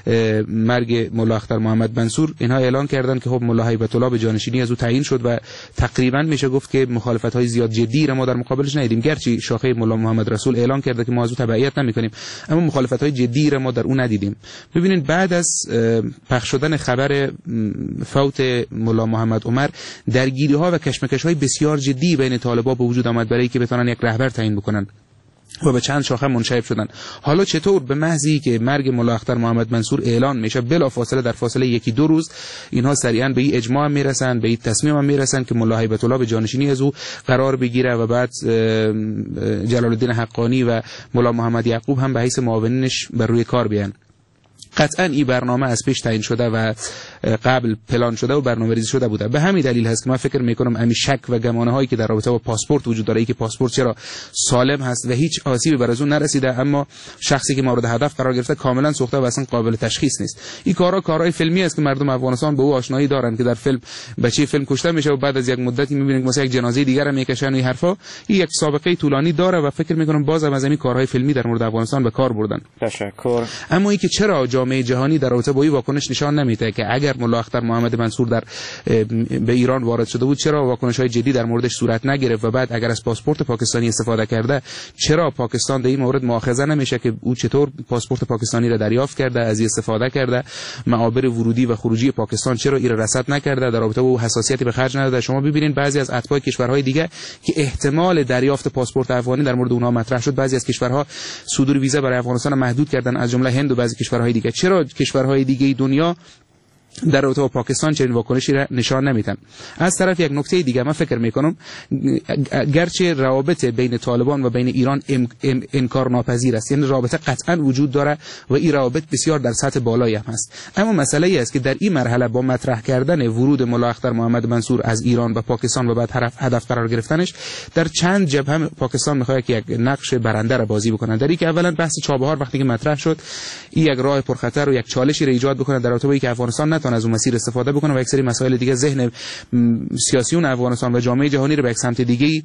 مرگ ملا اختر محمد منصور، اینها اعلان کردند که خب ملا هیبت الله به جانشینی از او تعیین شد و تقریبا میشه گفت که مخالفت‌های زیاد جدی را ما در مقابلش ندیدیم. گرچه شاخه ملا محمد رسول اعلان کرده که ما از او تبعیت نمی‌کنیم، اما مخالفت‌های جدی را ما در او ندیدیم. ببینید بعد از پخش شدن خبر فوت ملا محمد عمر، درگیری‌ها و کشمکش‌های بسیار جدی بین طالبان به وجود آمد برای اینکه بتونن یک رهبر تعیین کنن و به چند شاخه منشعب شدن. حالا چطور به محضی که مرگ ملا اختر محمد منصور اعلان میشه، بلافاصله در فاصله یکی دو روز اینها سریعا به این اجماع میرسن، به این تصمیم هم میرسن که ملا هیبت الله به جانشینی از او قرار بگیره و بعد جلال الدین حقانی و ملا محمد یعقوب هم به حیث معاونینش بر روی کار بیان. قطعا این برنامه از پیش تعیین شده و قبل پلان شده و برنامه‌ریزی شده بوده. به همین دلیل هست که من فکر می‌کنم همین شک و گمانه هایی که در رابطه با پاسپورت وجود داره، که پاسپورت چرا سالم هست و هیچ آسیبی بر از اون نرسیده، اما شخصی که مورد هدف قرار گرفته کاملا سوخته و اصلا قابل تشخیص نیست. این کارهای فیلمی است که مردم افغانستان به او آشنایی دارن، که در فیلم بچه فیلم کشته میشه و بعد از یک مدتی می‌بینید که مثلا یک جنازه دیگر هم میکشن و این حرفا. این یک سابقه طولانی داره و فکر می‌کنم بازم از همین کارهای فیلمی در مورد افغانستان به کار بردن. تشکر. اما اینکه چرا جامعه جهانی در رابطه با این واکنش نشان نمیده که اگر ملا اختر محمد منصور به ایران وارد شده بود، چرا واکنش‌های جدی در موردش صورت نگرفت و بعد اگر از پاسپورت پاکستانی استفاده کرده، چرا پاکستان در این مورد مؤاخذه نمیشه که او چطور پاسپورت پاکستانی را دریافت کرده، از این استفاده کرده، معابر ورودی و خروجی پاکستان چرا این را رصد نکرده، در رابطه با او حساسیتی به خرج نداده. شما ببینید بعضی از اتباع کشورهای دیگه که احتمال دریافت پاسپورت افغانی در مورد اونها مطرح شد، بعضی از کشورها صدور ویزا برای افغانستان محدود کردن، از جمله هند و بعضی کشورهای دیگه. چرا کشورهای دیگه دنیا در رابطه با پاکستان چنین واکنشی را نشان نمیدن؟ از طرف یک نکته دیگه من فکر میکنم گرچه روابط بین طالبان و بین ایران انکار ناپذیر است، یعنی رابطه قطعا وجود داره و این روابط بسیار در سطح بالایی هم هست، اما مسئله ای است که در این مرحله با مطرح کردن ورود ملا اختر محمد منصور از ایران به پاکستان و بعد هدف قرار گرفتنش، در چند جبهه پاکستان میخواد که یک نقش برنده را بازی بکنه. در این که اولا بحث چابهار وقتی که مطرح شد، این یک راه پرخطر و یک چالشی را ایجاد بکنه در رابطه با اینکه افغانستان از اون مسیر استفاده بکنه و یک سری مسائل دیگه ذهن سیاسیون افغانستان و جامعه جهانی رو به یک سمت دیگه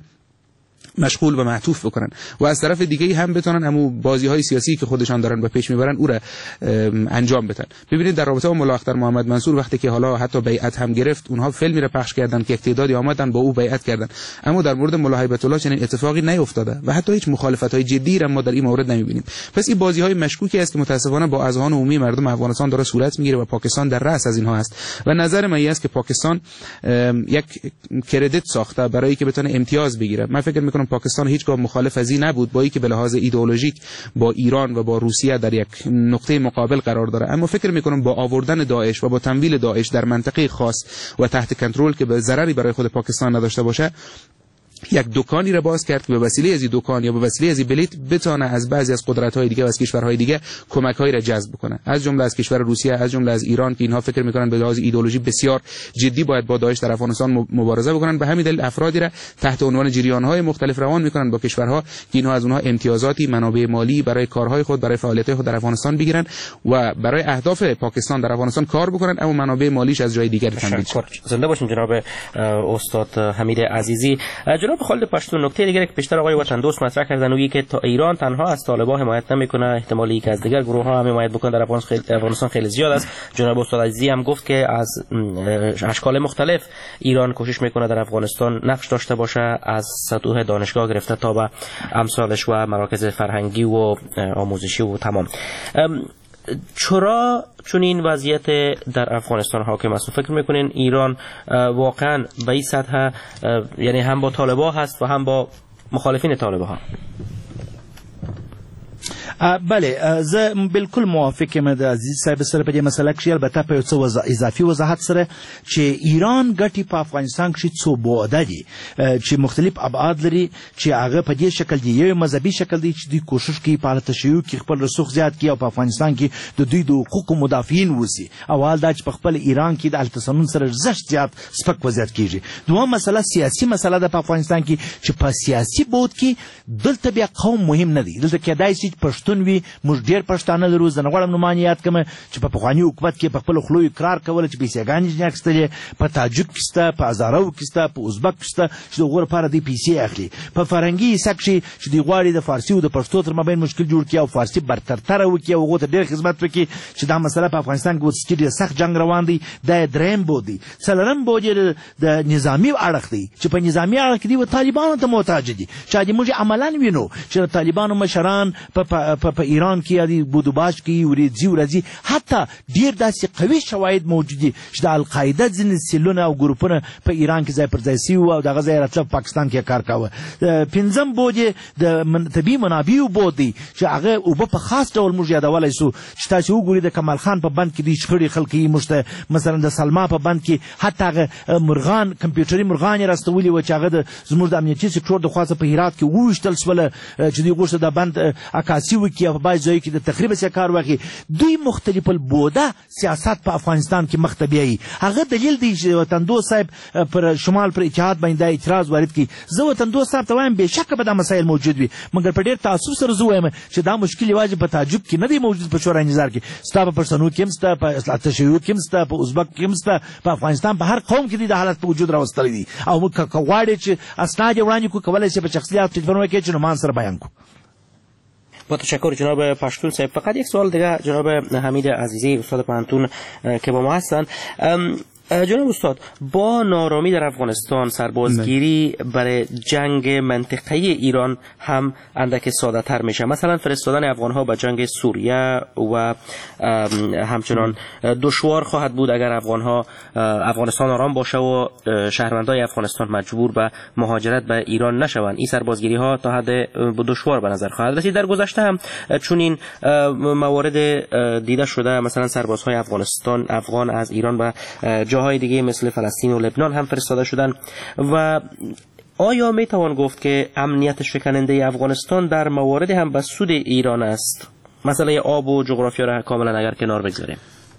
مشغول و معطوف بکنن و از طرف دیگه هم بتونن همو بازی‌های سیاسی که خودشان دارن و پیش میبرن او را انجام بدن. ببینید در رابطه با ملا اختر محمد منصور وقتی که حالا حتی بیعت هم گرفت، اونها فیلمی را پخش کردن که تعدادی آمدن با او بیعت کردن، اما در مورد ملا هیبت الله چنین اتفاقی نیفتاده و حتی هیچ مخالفت‌های جدی را ما در این مورد نمی‌بینیم. پس این بازی‌های مشکوکی است که متأسفانه با اذهان عمومی مردم افغانستان داره صورت میگیره و پاکستان در رأس از اینها است و نظر من است که پاکستان یک کردیت ساخته برای اینکه بتونه امتیاز بگیره. من فکر می‌کنم پاکستان هیچگاه مخالف از این نبود، با اینکه به لحاظ ایدئولوژیک با ایران و با روسیه در یک نقطه مقابل قرار داره، اما فکر میکنم با آوردن داعش و با تمویل داعش در منطقه خاص و تحت کنترل که به ضرری برای خود پاکستان نداشته باشه، یک دکانی را باز کرد که به وسیله از این دکان یا به وسیله از این بلیت بتونه از بعضی از قدرت‌های دیگه و از کشورهای دیگه کمک‌هایی را جذب کنه، از جمله از کشور روسیه، از جمله از ایران که اینها فکر می‌کنن به لحاظ ایدئولوژی بسیار جدی باید با داعش در افغانستان مبارزه بکنن. به همین دلیل افرادی را تحت عنوان جریان‌های مختلف روان می‌کنن با کشورها که اینها از اونها امتیازاتی، منابع مالی برای کارهای خود، برای فعالیت‌های خود در افغانستان بگیرن و برای اهداف پاکستان در افغانستان کار بکنن، اما منابع مالیش از جای دیگری تامین شه. زنده باشین جناب استاد حمید عزیزی. جناب خالد پشتون، نکته دیگری که پیشتر آقای وطن دوست مطرح کردن اون که تا ایران تنها از طالبان حمایت نمیکنه، احتمالی که از دیگر گروه ها هم حمایت بکنه در افغانستان خیلی زیاد است. جناب استاد عزیزی هم گفت که از اشکال مختلف ایران کوشش میکنه در افغانستان نقش داشته باشه، از سطوح دانشگاه گرفته تا به امثالش و مراکز فرهنگی و آموزشی و تمام. چرا چون این وضعیت در افغانستان حاکم است؟ فکر میکنین ایران واقعا به این سطح، یعنی هم با طالبان هست و هم با مخالفین طالبان ها؟ بله زه بالکل موافقم د عزیز صاحب سره په دې مسله کې، البته په یو څه اضافي وضاحت سره چې ایران ګټې په افغانستان کې څو بعده دي چې مختلف ابعاد لري، چې هغه په دې شکل دي. یو مذهبي شکل دی چې دوی کوشش کوي په حالت تشیع کې خپل رسوخ زیات کړي او په افغانستان کې د دوی د حقوقو مدافعین وسی، او حال دا چې په خپل ایران کې د التسنن سره زشت زیات سپک وضعیت کیږي. دوه مسله سیاسي مسله ده په افغانستان کې چې په سیاسي بود کې دلته بیا قوم مهم نه دی. دلته کېدای شي پښتون وي، موږ ډېر پښتانه لرو، زه نه غواړم نومان یاد کړم چې په پخواني حکومت کې په خپلو خولو اقرار کوله چې پیسېګانې ځینې اخیستلې، په تاجک کې شته، په هزارو کې شته، په ازبک کې شته چې د هغو لپاره دوی پیسې اخلي. په فرهنګي حصه کښې چې دوی غواړي د فارسي او د پښتو تر مابین مشکل جوړ کړي او فارسي برترتره وکړي او هغو ته ډېر خدمت وکړي، چې دا مسله په افغانستان کې اوس ډېر سخت جنګ روان دی. دا درېیم بود دی. څلورم بود یې د نظامي اړخ دی چې په نظامي اړخ کې دوی طالبانو ته محتاج دي، چې موږ عملاً وینو چې د طالبانو مشران په ایران کې یا بودوباش کې ورځي ورځي حتی ډېر داسې قوي شواهد موجود دي چې د القاعده ځینې سیلونه او ګروپونه په ایران کې ځای پر ځای سوي وو او دغه ځای راتله په پاکستان کې کار کاوه. پنځم بود یې د طبیعي منابعو بود دی چې هغه اوبه په خاص ډول موږ یادولی سو چې تاسې وګورئ د کمال خان په بند کې دوی شخړې خلک یې موږ ته، مثلا د سلما په بند کې حتی هغه مرغان کمپیوټري مرغان یې راستولي وو چې هغه زموږ د امنیتي سکتور د خوا په هرات کې وویشتل سوله چې دوی غوښتل د بند عکاسي وکړي او په بعض ځایو کې د تخریب څخه کار واخلي. دوی مختلف البوده سیاست په افغانستان کې مخ ته بیایي. هغه دلیل دی چې وطن دوست صاحب پر شمال پر اتحاد باندې اعتراض وارد کړي. زه وطن دوست صاحب ته وایم بېشکه به دا مسایل موجود وي، مګر په ډېر تعصب سره زه وایم چې دا مشکل یوازې په تعجب کې نه دی موجود، په شورای نظار کې ستا، په پښتنو کې هم ستا، په اصلاح تشیع کې هم ستا، په ازبک کې هم ستا، په افغانستان په هر قوم کې د حالت په وجود راوستلی دي. او موږ که غواړې چې اسناد یې وړاندې کړو، کولی شي په شخصي تلفن وکړي چې نومان سره بیان کړو. با تشکر جناب پشتون صاحب. فقط یک سوال دیگه جناب حمید عزیزی استاد پانتون که با ما هستند. جناب استاد، با نارامی در افغانستان سربازگیری برای جنگ منطقه‌ای ایران هم اندک ساده تر میشه. مثلا فرستادن افغان‌ها به جنگ سوریه و همچنان دشوار خواهد بود اگر افغانستان آرام باشه و شهروندان افغانستان مجبور به مهاجرت به ایران نشوند. این سربازگیری‌ها تا حد دشوار به نظر خواهد رسید. در گذشته هم چون این موارد دیده شده، مثلا سربازهای افغان از ایران به جاهای دیگه مثل فلسطین و لبنان هم فرستاده شدن. و آیا می توان گفت که امنیت شکننده افغانستان در موارد هم به سود ایران است؟ مسئله آب و جغرافیا را کاملا اگر کنار بگذاریم.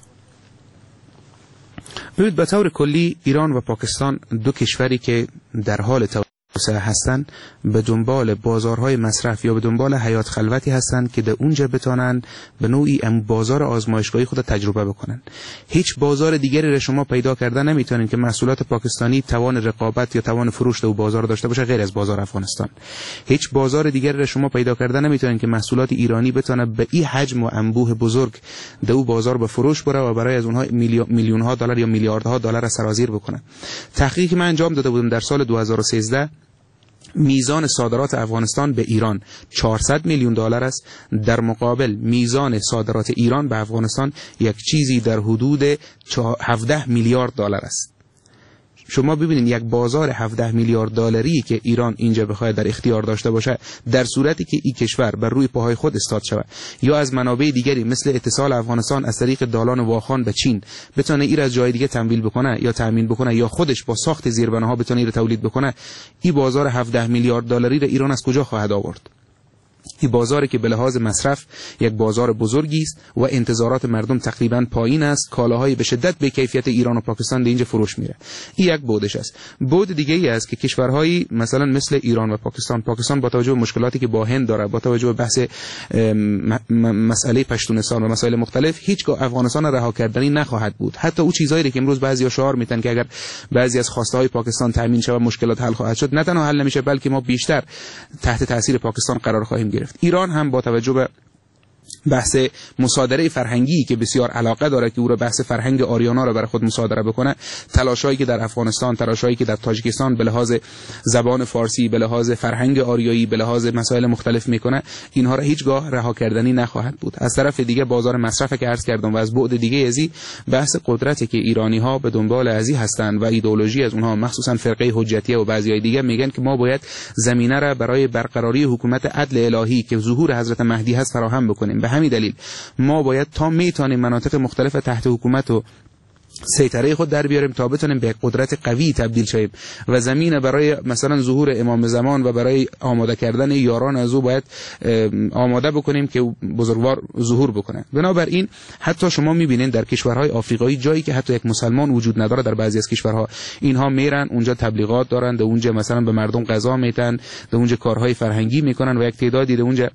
ببینید، به طور کلی ایران و پاکستان دو کشوری که در حال توسعه هستند به دنبال بازارهای مصرف یا به دنبال حیات خلوتی هستند که در اونجا بتونن به نوعی بازار آزمایشگاهی خود تجربه بکنن. هیچ بازار دیگری را شما پیدا کرده نمیتونین که محصولات پاکستانی توان رقابت یا توان فروش در بازار داشته باشه غیر از بازار افغانستان. هیچ بازار دیگری را شما پیدا کرده نمیتونین که محصولات ایرانی بتونه به این حجم و انبوه بزرگ در اون بازار به فروش بره و برای از اونها میلیون ها دلار یا میلیاردها دلار سرازیر بکنه. تحقیقی من انجام داده بودم در سال 2013 میزان صادرات افغانستان به ایران 400 میلیون دلار است، در مقابل میزان صادرات ایران به افغانستان یک چیزی در حدود 17 میلیارد دلار است. شما ببینید یک بازار 17 میلیارد دلاری که ایران اینجا بخواد در اختیار داشته باشه، در صورتی که این کشور بر روی پاهای خود استاد شود یا از منابع دیگری مثل اتصال افغانستان از طریق دالان و واخان به چین بتونه این از جای دیگه تمویل بکنه یا تامین بکنه یا خودش با ساخت زیربناها بتونه این تولید بکنه، این بازار 17 میلیارد دلاری را ایران از کجا خواهد آورد؟ این بازاری که به لحاظ مصرف یک بازار بزرگی است و انتظارات مردم تقریبا پایین است، کالاهای به شدت به کیفیت ایران و پاکستان اینجا فروش میره. این یک بودش است. بود دیگه ای است که کشورهایی مثلا مثل ایران و پاکستان با توجه به مشکلاتی که با هند داره، با توجه به بحث مسئله پشتونستان و مسائل مختلف، هیچگاه افغانستان رها کردنی نخواهد بود. حتی اون چیزایی که امروز بعضیا شعار میتن که اگر بعضی از خواسته های پاکستان تامین شود مشکلات حل خواهد شد، نه تنها حل نمیشه بلکه ما بیشتر تحت تاثیر پاکستان قرار خواهیم گرفت. ایران هم با توجه به بحث مصادره فرهنگی که بسیار علاقه داره که او را بحث فرهنگ آریانا را برای خود مصادره بکنه، تلاشایی که در افغانستان، تلاشایی که در تاجیکستان به لحاظ زبان فارسی، به لحاظ فرهنگ آریایی، به لحاظ مسائل مختلف میکنه، اینها را هیچگاه رها کردنی نخواهد بود. از طرف دیگه بازار مصرف که عرض کردم و از بعد دیگه ازی بحث قدرتی که ایرانی ها به دنبال ازی هستند و ایدئولوژی از اونها، مخصوصا فرقه حجتیه و بعضیای دیگه میگن که ما باید زمینه را برای برقراری حکومت عدل الهی که ظهور حضرت مهدی هست فراهم بکنیم. به همین دلیل ما باید تا میتونیم مناطق مختلف تحت حکومت و سیطره خود در بیاریم تا بتونیم به قدرت قوی تبدیل شیم و زمین برای مثلا ظهور امام زمان و برای آماده کردن یاران از او باید آماده بکنیم که بزرگوار ظهور بکنه. بنابراین حتی شما میبینید در کشورهای آفریقایی جایی که حتی یک مسلمان وجود نداره، در بعضی از کشورها اینها میرن اونجا تبلیغات دارن، در اونجا مثلا به مردم غذا میدن، در اونجا کارهای فرهنگی میکنن و یک تعدادی در اونجا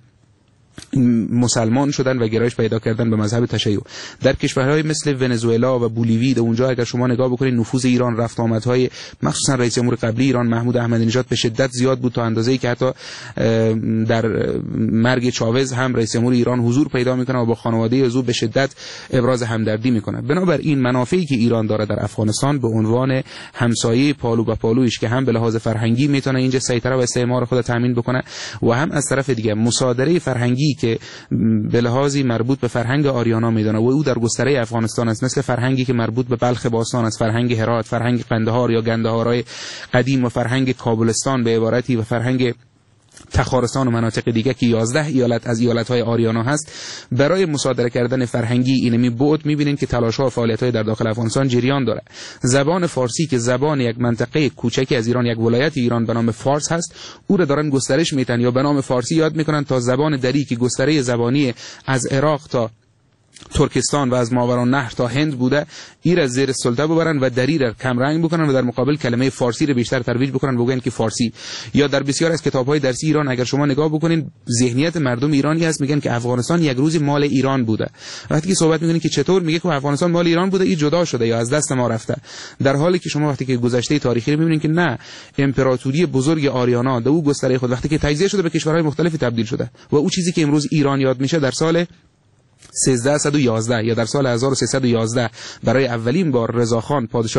مسلمان شدن و گرایش پیدا کردن به مذهب تشیع. در کشورهای مثل ونزوئلا و بولیوی در اونجا اگر شما نگاه بکنید نفوذ ایران، رفت آمدهای مخصوصا رئیس جمهور قبلی ایران محمود احمدی نژاد به شدت زیاد بود، تا اندازه‌ای که حتی در مرگ چاوز هم رئیس جمهور ایران حضور پیدا میکنه و با خانواده او به شدت ابراز همدردی میکنه. بنابراین منافعی که ایران داره در افغانستان به عنوان همسایه پالو به پالویش که هم به لحاظ فرهنگی میتونه اینجا سیطره و استعمار خود تامین بکنه و هم از طرف دیگه مصادره فرهنگی که به لحاظی مربوط به فرهنگ آریانا میدونه و او در گستره افغانستان است، مثل فرهنگی که مربوط به بلخ باستان است، فرهنگ هرات، فرهنگ قندهار یا گندهارای قدیم و فرهنگ کابلستان به عبارتی و فرهنگ تخارستان و مناطق دیگه که 11 ایالت از ایالت‌های آریانا هست. برای مصادره کردن فرهنگی اینمی بود می‌بینین که تلاش‌ها و فعالیت‌های در داخل افغانستان جریان داره. زبان فارسی که زبان یک منطقه کوچکی از ایران، یک ولایت ایران به نام فارس هست، او را دارن گسترش میدن یا به نام فارسی یاد میکنن تا زبان دری که گستره زبانی از عراق تا ترکستان و از ماورالنهر تا هند بوده، این را زیر سلطه ببرن و دری را کم رنگ بکنن و در مقابل کلمه فارسی را بیشتر ترویج بکنن، بگن که فارسی. یا در بسیار از کتاب‌های درسی ایران اگر شما نگاه بکنین ذهنیت مردم ایرانی هست، میگن که افغانستان یک روزی مال ایران بوده. وقتی که صحبت میکنین که چطور، میگه که افغانستان مال ایران بوده، این جدا شده یا از دست ما رفته، در حالی که شما وقتی که گذشته تاریخی رو میبینین که نه، امپراتوری بزرگ آریانا در او گستره خود وقتی که تجزیه شده به کشورهای مختلفی تبدیل شده و او چیزی که امروز ایران یاد میشه در سال 1311 یا در سال 1311 برای اولین بار رضاخان پادشاه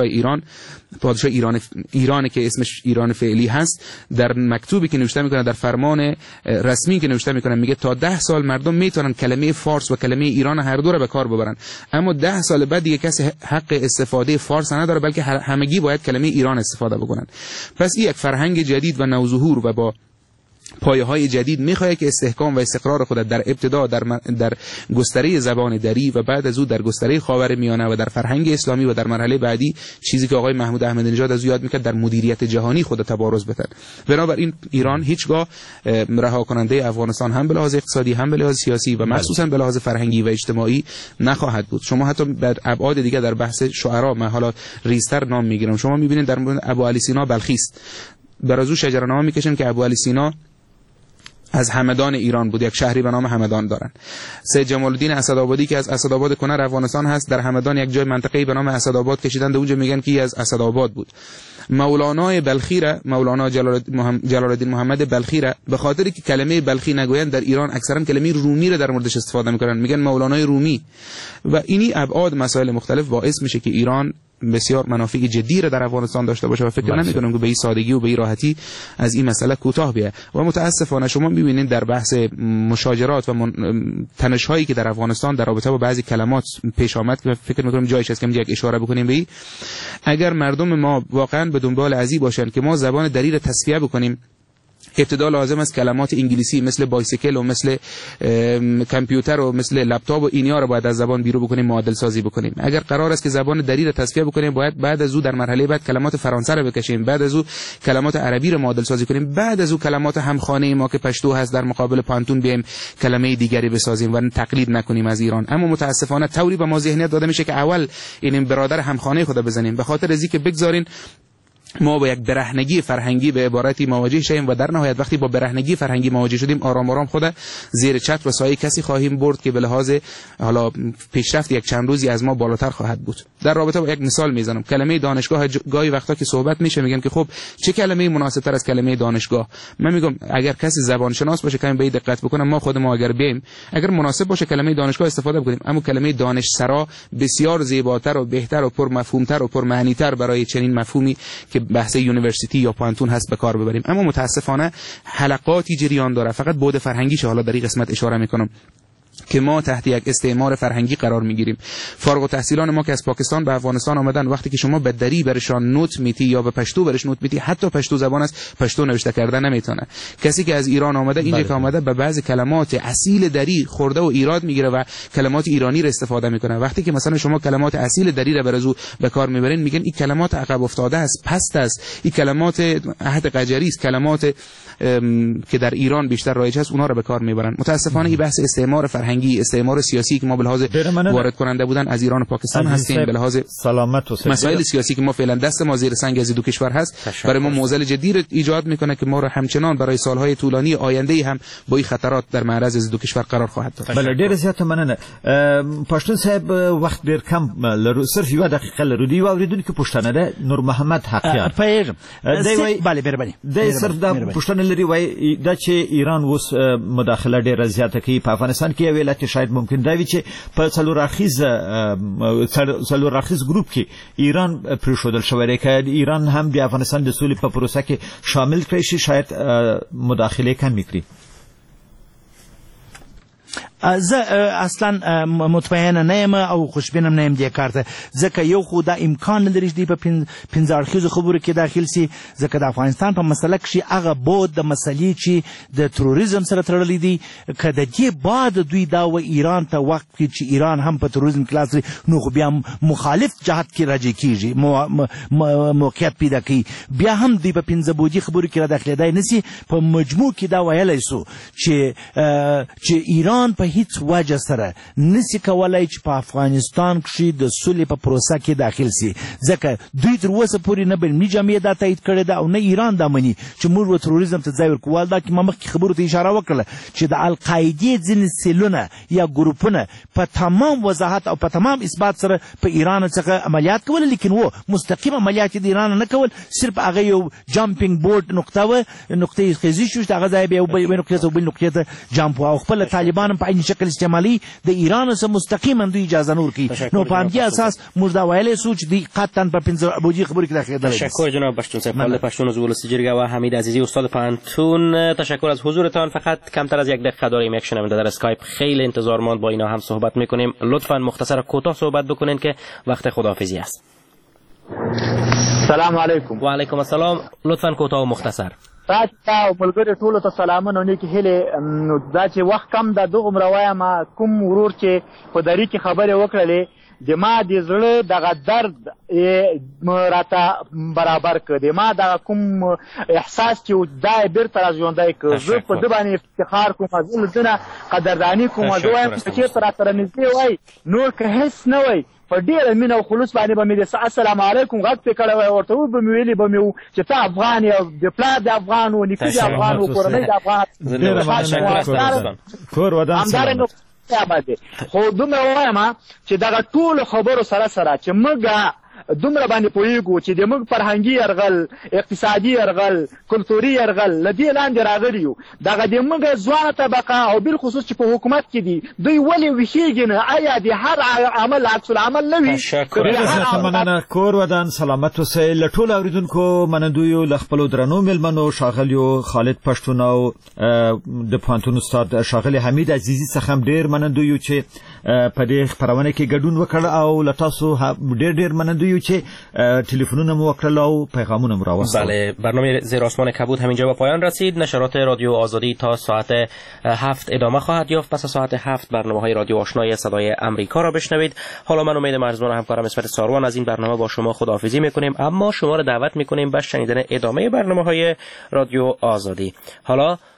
ایران که اسمش ایران فعلی هست، در مکتوبی که نوشته میکنه، در فرمان رسمی که نوشته میکنه، میگه تا 10 سال مردم میتونن کلمه فارس و کلمه ایران هر دو رو به کار ببرن، اما 10 سال بعد دیگه کسی حق استفاده فارس نداره، بلکه همگی باید کلمه ایران استفاده بکنن. پس این یک فرهنگ جدید و نوظهور و با پایه‌های جدید می‌خواد که استحکام و استقرار خود در ابتدا در گستره زبان دری و بعد از او در گستره خاورمیانه و در فرهنگ اسلامی و در مرحله بعدی چیزی که آقای محمود احمدی نژاد از او یاد می‌کرد در مدیریت جهانی خود تبارز بده. بنابراین ایران هیچگاه رها کننده افغانستان هم به لحاظ اقتصادی هم به لحاظ سیاسی و مخصوصا به لحاظ فرهنگی و اجتماعی نخواهد بود. شما حتی در ابعاد دیگه در بحث شعرا، من حالا ریزتر نام میگیرم، شما می‌بینید در مورد ابوعلی سینا بلخی است، بر از او شجره‌نامه می‌کشن که ابوعلی سینا از همدان ایران بود، یک شهری به نام همدان دارن. سید جمال الدین اسدآبادی که از اسدآباد کنر افغانستان هست، در همدان یک جای منطقه‌ای به نام اسدآباد کشیدند، اونجا میگن که از اسدآباد بود. مولانا بلخی را، مولانا جلال الدین محمد بلخی را، به خاطر که کلمه بلخی نگویند در ایران اکثرا کلمه رومی را در موردش استفاده میکنن، میگن مولانای رومی. و اینی ابعاد مسائل مختلف باعث میشه که ایران بسیار منافع جدی را در افغانستان داشته باشه و فکر نمی‌کنم که به این سادگی و به این راحتی از این مسئله کوتاه بیاد. و متاسفانه شما می‌بینید در بحث مشاجرات و تنش‌هایی که در افغانستان در رابطه با بعضی کلمات پیش آمد که فکر می‌کنم جایش است که یک اشاره بکنیم به این، اگر مردم ما واقعا به دنبال ازی باشن که ما زبان دری را تصفیه بکنیم، ابتدا لازم است کلمات انگلیسی مثل بایسیکل و مثل کامپیوتر و مثل لپتاپ و اینیا رو باید از زبان بیرون بکنیم، معادل سازی بکنیم. اگر قرار است که زبان دری رو تصفیه بکنیم، باید بعد از او در مرحله بعد کلمات فرانسه رو بکشیم، بعد از او کلمات عربی رو معادل سازی کنیم، بعد از او کلمات همخانه ما که پشتو هست در مقابل پانتون بیایم کلمه دیگری بسازیم و تقلید نکنیم از ایران. اما متاسفانه طوری به ما ذهنیت داده میشه که اول این برادر همخانه خود بزنیم، به خاطر ازی که بگذارین ما با یک برهنگی فرهنگی به عبارتی مواجه شیم و در نهایت وقتی با برهنگی فرهنگی مواجه شدیم آرام آرام خود زیر چتر و سایه کسی خواهیم برد که به لحاظ حالا پیشرفت یک چند روزی از ما بالاتر خواهد بود. در رابطه با یک مثال میزنم، کلمه دانشگاه گاهی وقتا که صحبت میشه میگن که خب چه کلمه مناسب‌تر از کلمه دانشگاه؟ من میگم اگر کسی زبان شناس باشه کمی به دقت بکنه، ما خود ما اگر بیم اگر مناسب باشه کلمه دانشگاه استفاده بکنیم، اما کلمه دانشسرا بسیار زیباتر و بهتر و پرمفهومتر و پرمعنی‌تر برای چنین مفهومی که بحث یونیورسیتی یا پانتون هست به کار ببریم. اما متاسفانه حلقاتی جریان داره، فقط بعد فرهنگیش حالا در این قسمت اشاره میکنم که ما تحت یک استعمار فرهنگی قرار میگیریم. فارغ التحصیلان ما که از پاکستان به افغانستان آمدن، وقتی که شما به دری برشان نوت میتی یا به پشتو برش نوت میتی، حتی پشتو زبان است پشتو نوشته کردن نمیتونه. کسی که از ایران آمده اینجا که آمده به بعضی کلمات اصیل دری خورده و ایراد میگیره و کلمات ایرانی را استفاده میکنه. وقتی که مثلا شما کلمات اصیل دری را برازو به کار میبرین میگن این کلمات عقب افتاده است، پست است، این کلمات عهد قجری است، کلمات که در ایران بیشتر رایج است اونها را به کار میبرن. متاسفانه این بحث استعمار فرهنگی، استعمار سیاسی که ما به لحاظ وارد کننده بودن از ایران و پاکستان هستیم، به لحاظ سلامت و مسائل سیاسی که ما فعلا دست ما زیر سنگ از دو کشور هست برای ما معضل جدی ایجاد میکنه که ما را همچنان برای سالهای طولانی آینده هم با این خطرات در معرض از دو کشور قرار خواهد داد. بله ډیر زیات مننه. پښتون صاحب وخت ډیر کم لرو، صرف یو دقیقه لرو. دی اوریدونکو پښتنه ده نور محمد حقیار پیغام دی وای بله بربني دی صرف د پښتنه لري وای د چې ایران اوس مداخله ډیره زیاته کوي په افغانستان کې ویلات شاید ممکن دا وي چې په څلوراخیز ګروپ کې ایران پرېښودل شوی دی که ایران هم د افغانستان د سولې په پروسه کې شامل کړي شي شاید مداخله کم کړي. زه اصلا مطمئن نه یم او خوشبینم نه یم دې کار ته، ځکه یو خو دا امکان نه لري چې په پنځه اړخیزو خبرو کې داخل سي، ځکه د افغانستان په مسله کې هغه بود د مسلې چې د تروریزم سره تړلې دي، که د دې بعد دوی دا و ایران ته وخت کې چې ایران هم په تروریزم کې لاس لري نو خو بیا مخالف جهت کې راجع کېږي، موقعیت پیدا کوي، بیا هم دوی په پنځه بودي خبرو کې را داخلېدای نه سي. په مجموع کې دا ویلی سو چې ایران په هیڅ وجه سره نسی کولای چې په افغانستان کې د سولې په پروسه کې داخل سي، ځکه دوی تر اوسه پورې نه بینالمللي جامعه دا تایید کړې ده او نه ایران دا مني چې موږ به تروریزم ته ځای ورکوو. دا کې ما مخکې خبرو ته اشاره وکړله چې د القاعدې ځینې سیلونه یا ګروپونه په تمام وضاحت او په تمام اثبات سره په ایران څخه عملیات کول، لیکن و مستقیم عملیات د ایران نه کول، صرف هغه یو جامپینګ بورډ نقطه و، نقطې خیزي شو چې هغه ځای به یو نقطې ته بل نقطې ته جامپ او خپل طالبان په عین شکل استعمالي د ایران سره مستقیما دوی اجازه نور کی. نو په همدې اساس موږ دا ویلې سو چې دوی قطعا په پنځه بوجي خبرې کې داخل دي. تشکر جناب پشتون صاحب، فعال پشتون عضو ولسی جرگه و حمید عزیزی استاد پانتون، تشکر از حضورتان. فقط کمتر از یک دقیقه داریم، یک شنونده در اسکایپ خیلی انتظارمند با اینا هم صحبت میکنیم. لطفا مختصر کوتاه صحبت بکنین که وقت خداحافظی است. سلام علیکم. و علیکم السلام. لطفا کوتاه و مختصر. تاسو او ملګری ټولو ته سلامونه نیکی هیله. نو دا چې وخت کم د دغه مروایه ما کوم ورور چې په دری کې خبره وکړلې د ما د زړه دغه درد راته برابر کړ، د ما دغه کوم احساس چې دا بیرته راژوندی کړ. زه په ده باندې افتخار کوم، زه دنه قدرداني کوم. زه وایم چې چېرته راسره نږدې وای نور که هېڅ نه وای په ډېره مینه او خلوص باندې به مې د السلام علیکم غږ پرې کړی وای، ورته به مې ویلي به مې و چې ته افغان یې، د پلار د افغان و، نیکه د افغان و، کورنۍ د افغان. همدارنګه خو دومره وایم چې دغه ټولو خبرو سره سره چې موږ دومره باندې پوهېږو چې د موږ فرهنګي یرغل، اقتصادي یرغل، کلتوري یرغل له دې لاندې راغلي یو، دغه د موږ ځوانه طبقه او بالخصوص چې په حکومت کې دي دوی ولې ویښېږي نه؟ آیا د هر عمل عکس العمل نه وي؟ مننه. کور ودان سلامت اوسئ. له ټولو اورېدونکو منندویو، له خپلو درنو مېلمنو ښاغلیو خالد پښتون او د پوهنتون استاد ښاغلي حمید عزیزي څخه هم ډېر منندویو چې په دې خپرونه کې ګډون وکړ، او له تاسو ډېر منندویو چې تلفنونه مو وکړل او پیغامونه مو راوستل. بله، برنامه زیر آسمان کبود همینجا به پایان رسید. نشرات رادیو آزادی تا ساعت 7 ادامه خواهد یافت. پس از ساعت 7 برنامه‌های رادیو آشنای صدای امریکا را بشنوید. حالا من امید مرزبان و همکارم اسمت ساروان از این برنامه با شما خداحافظی میکنیم، اما شما را دعوت میکنیم به شنیدن ادامه برنامه‌های رادیو آزادی. حالا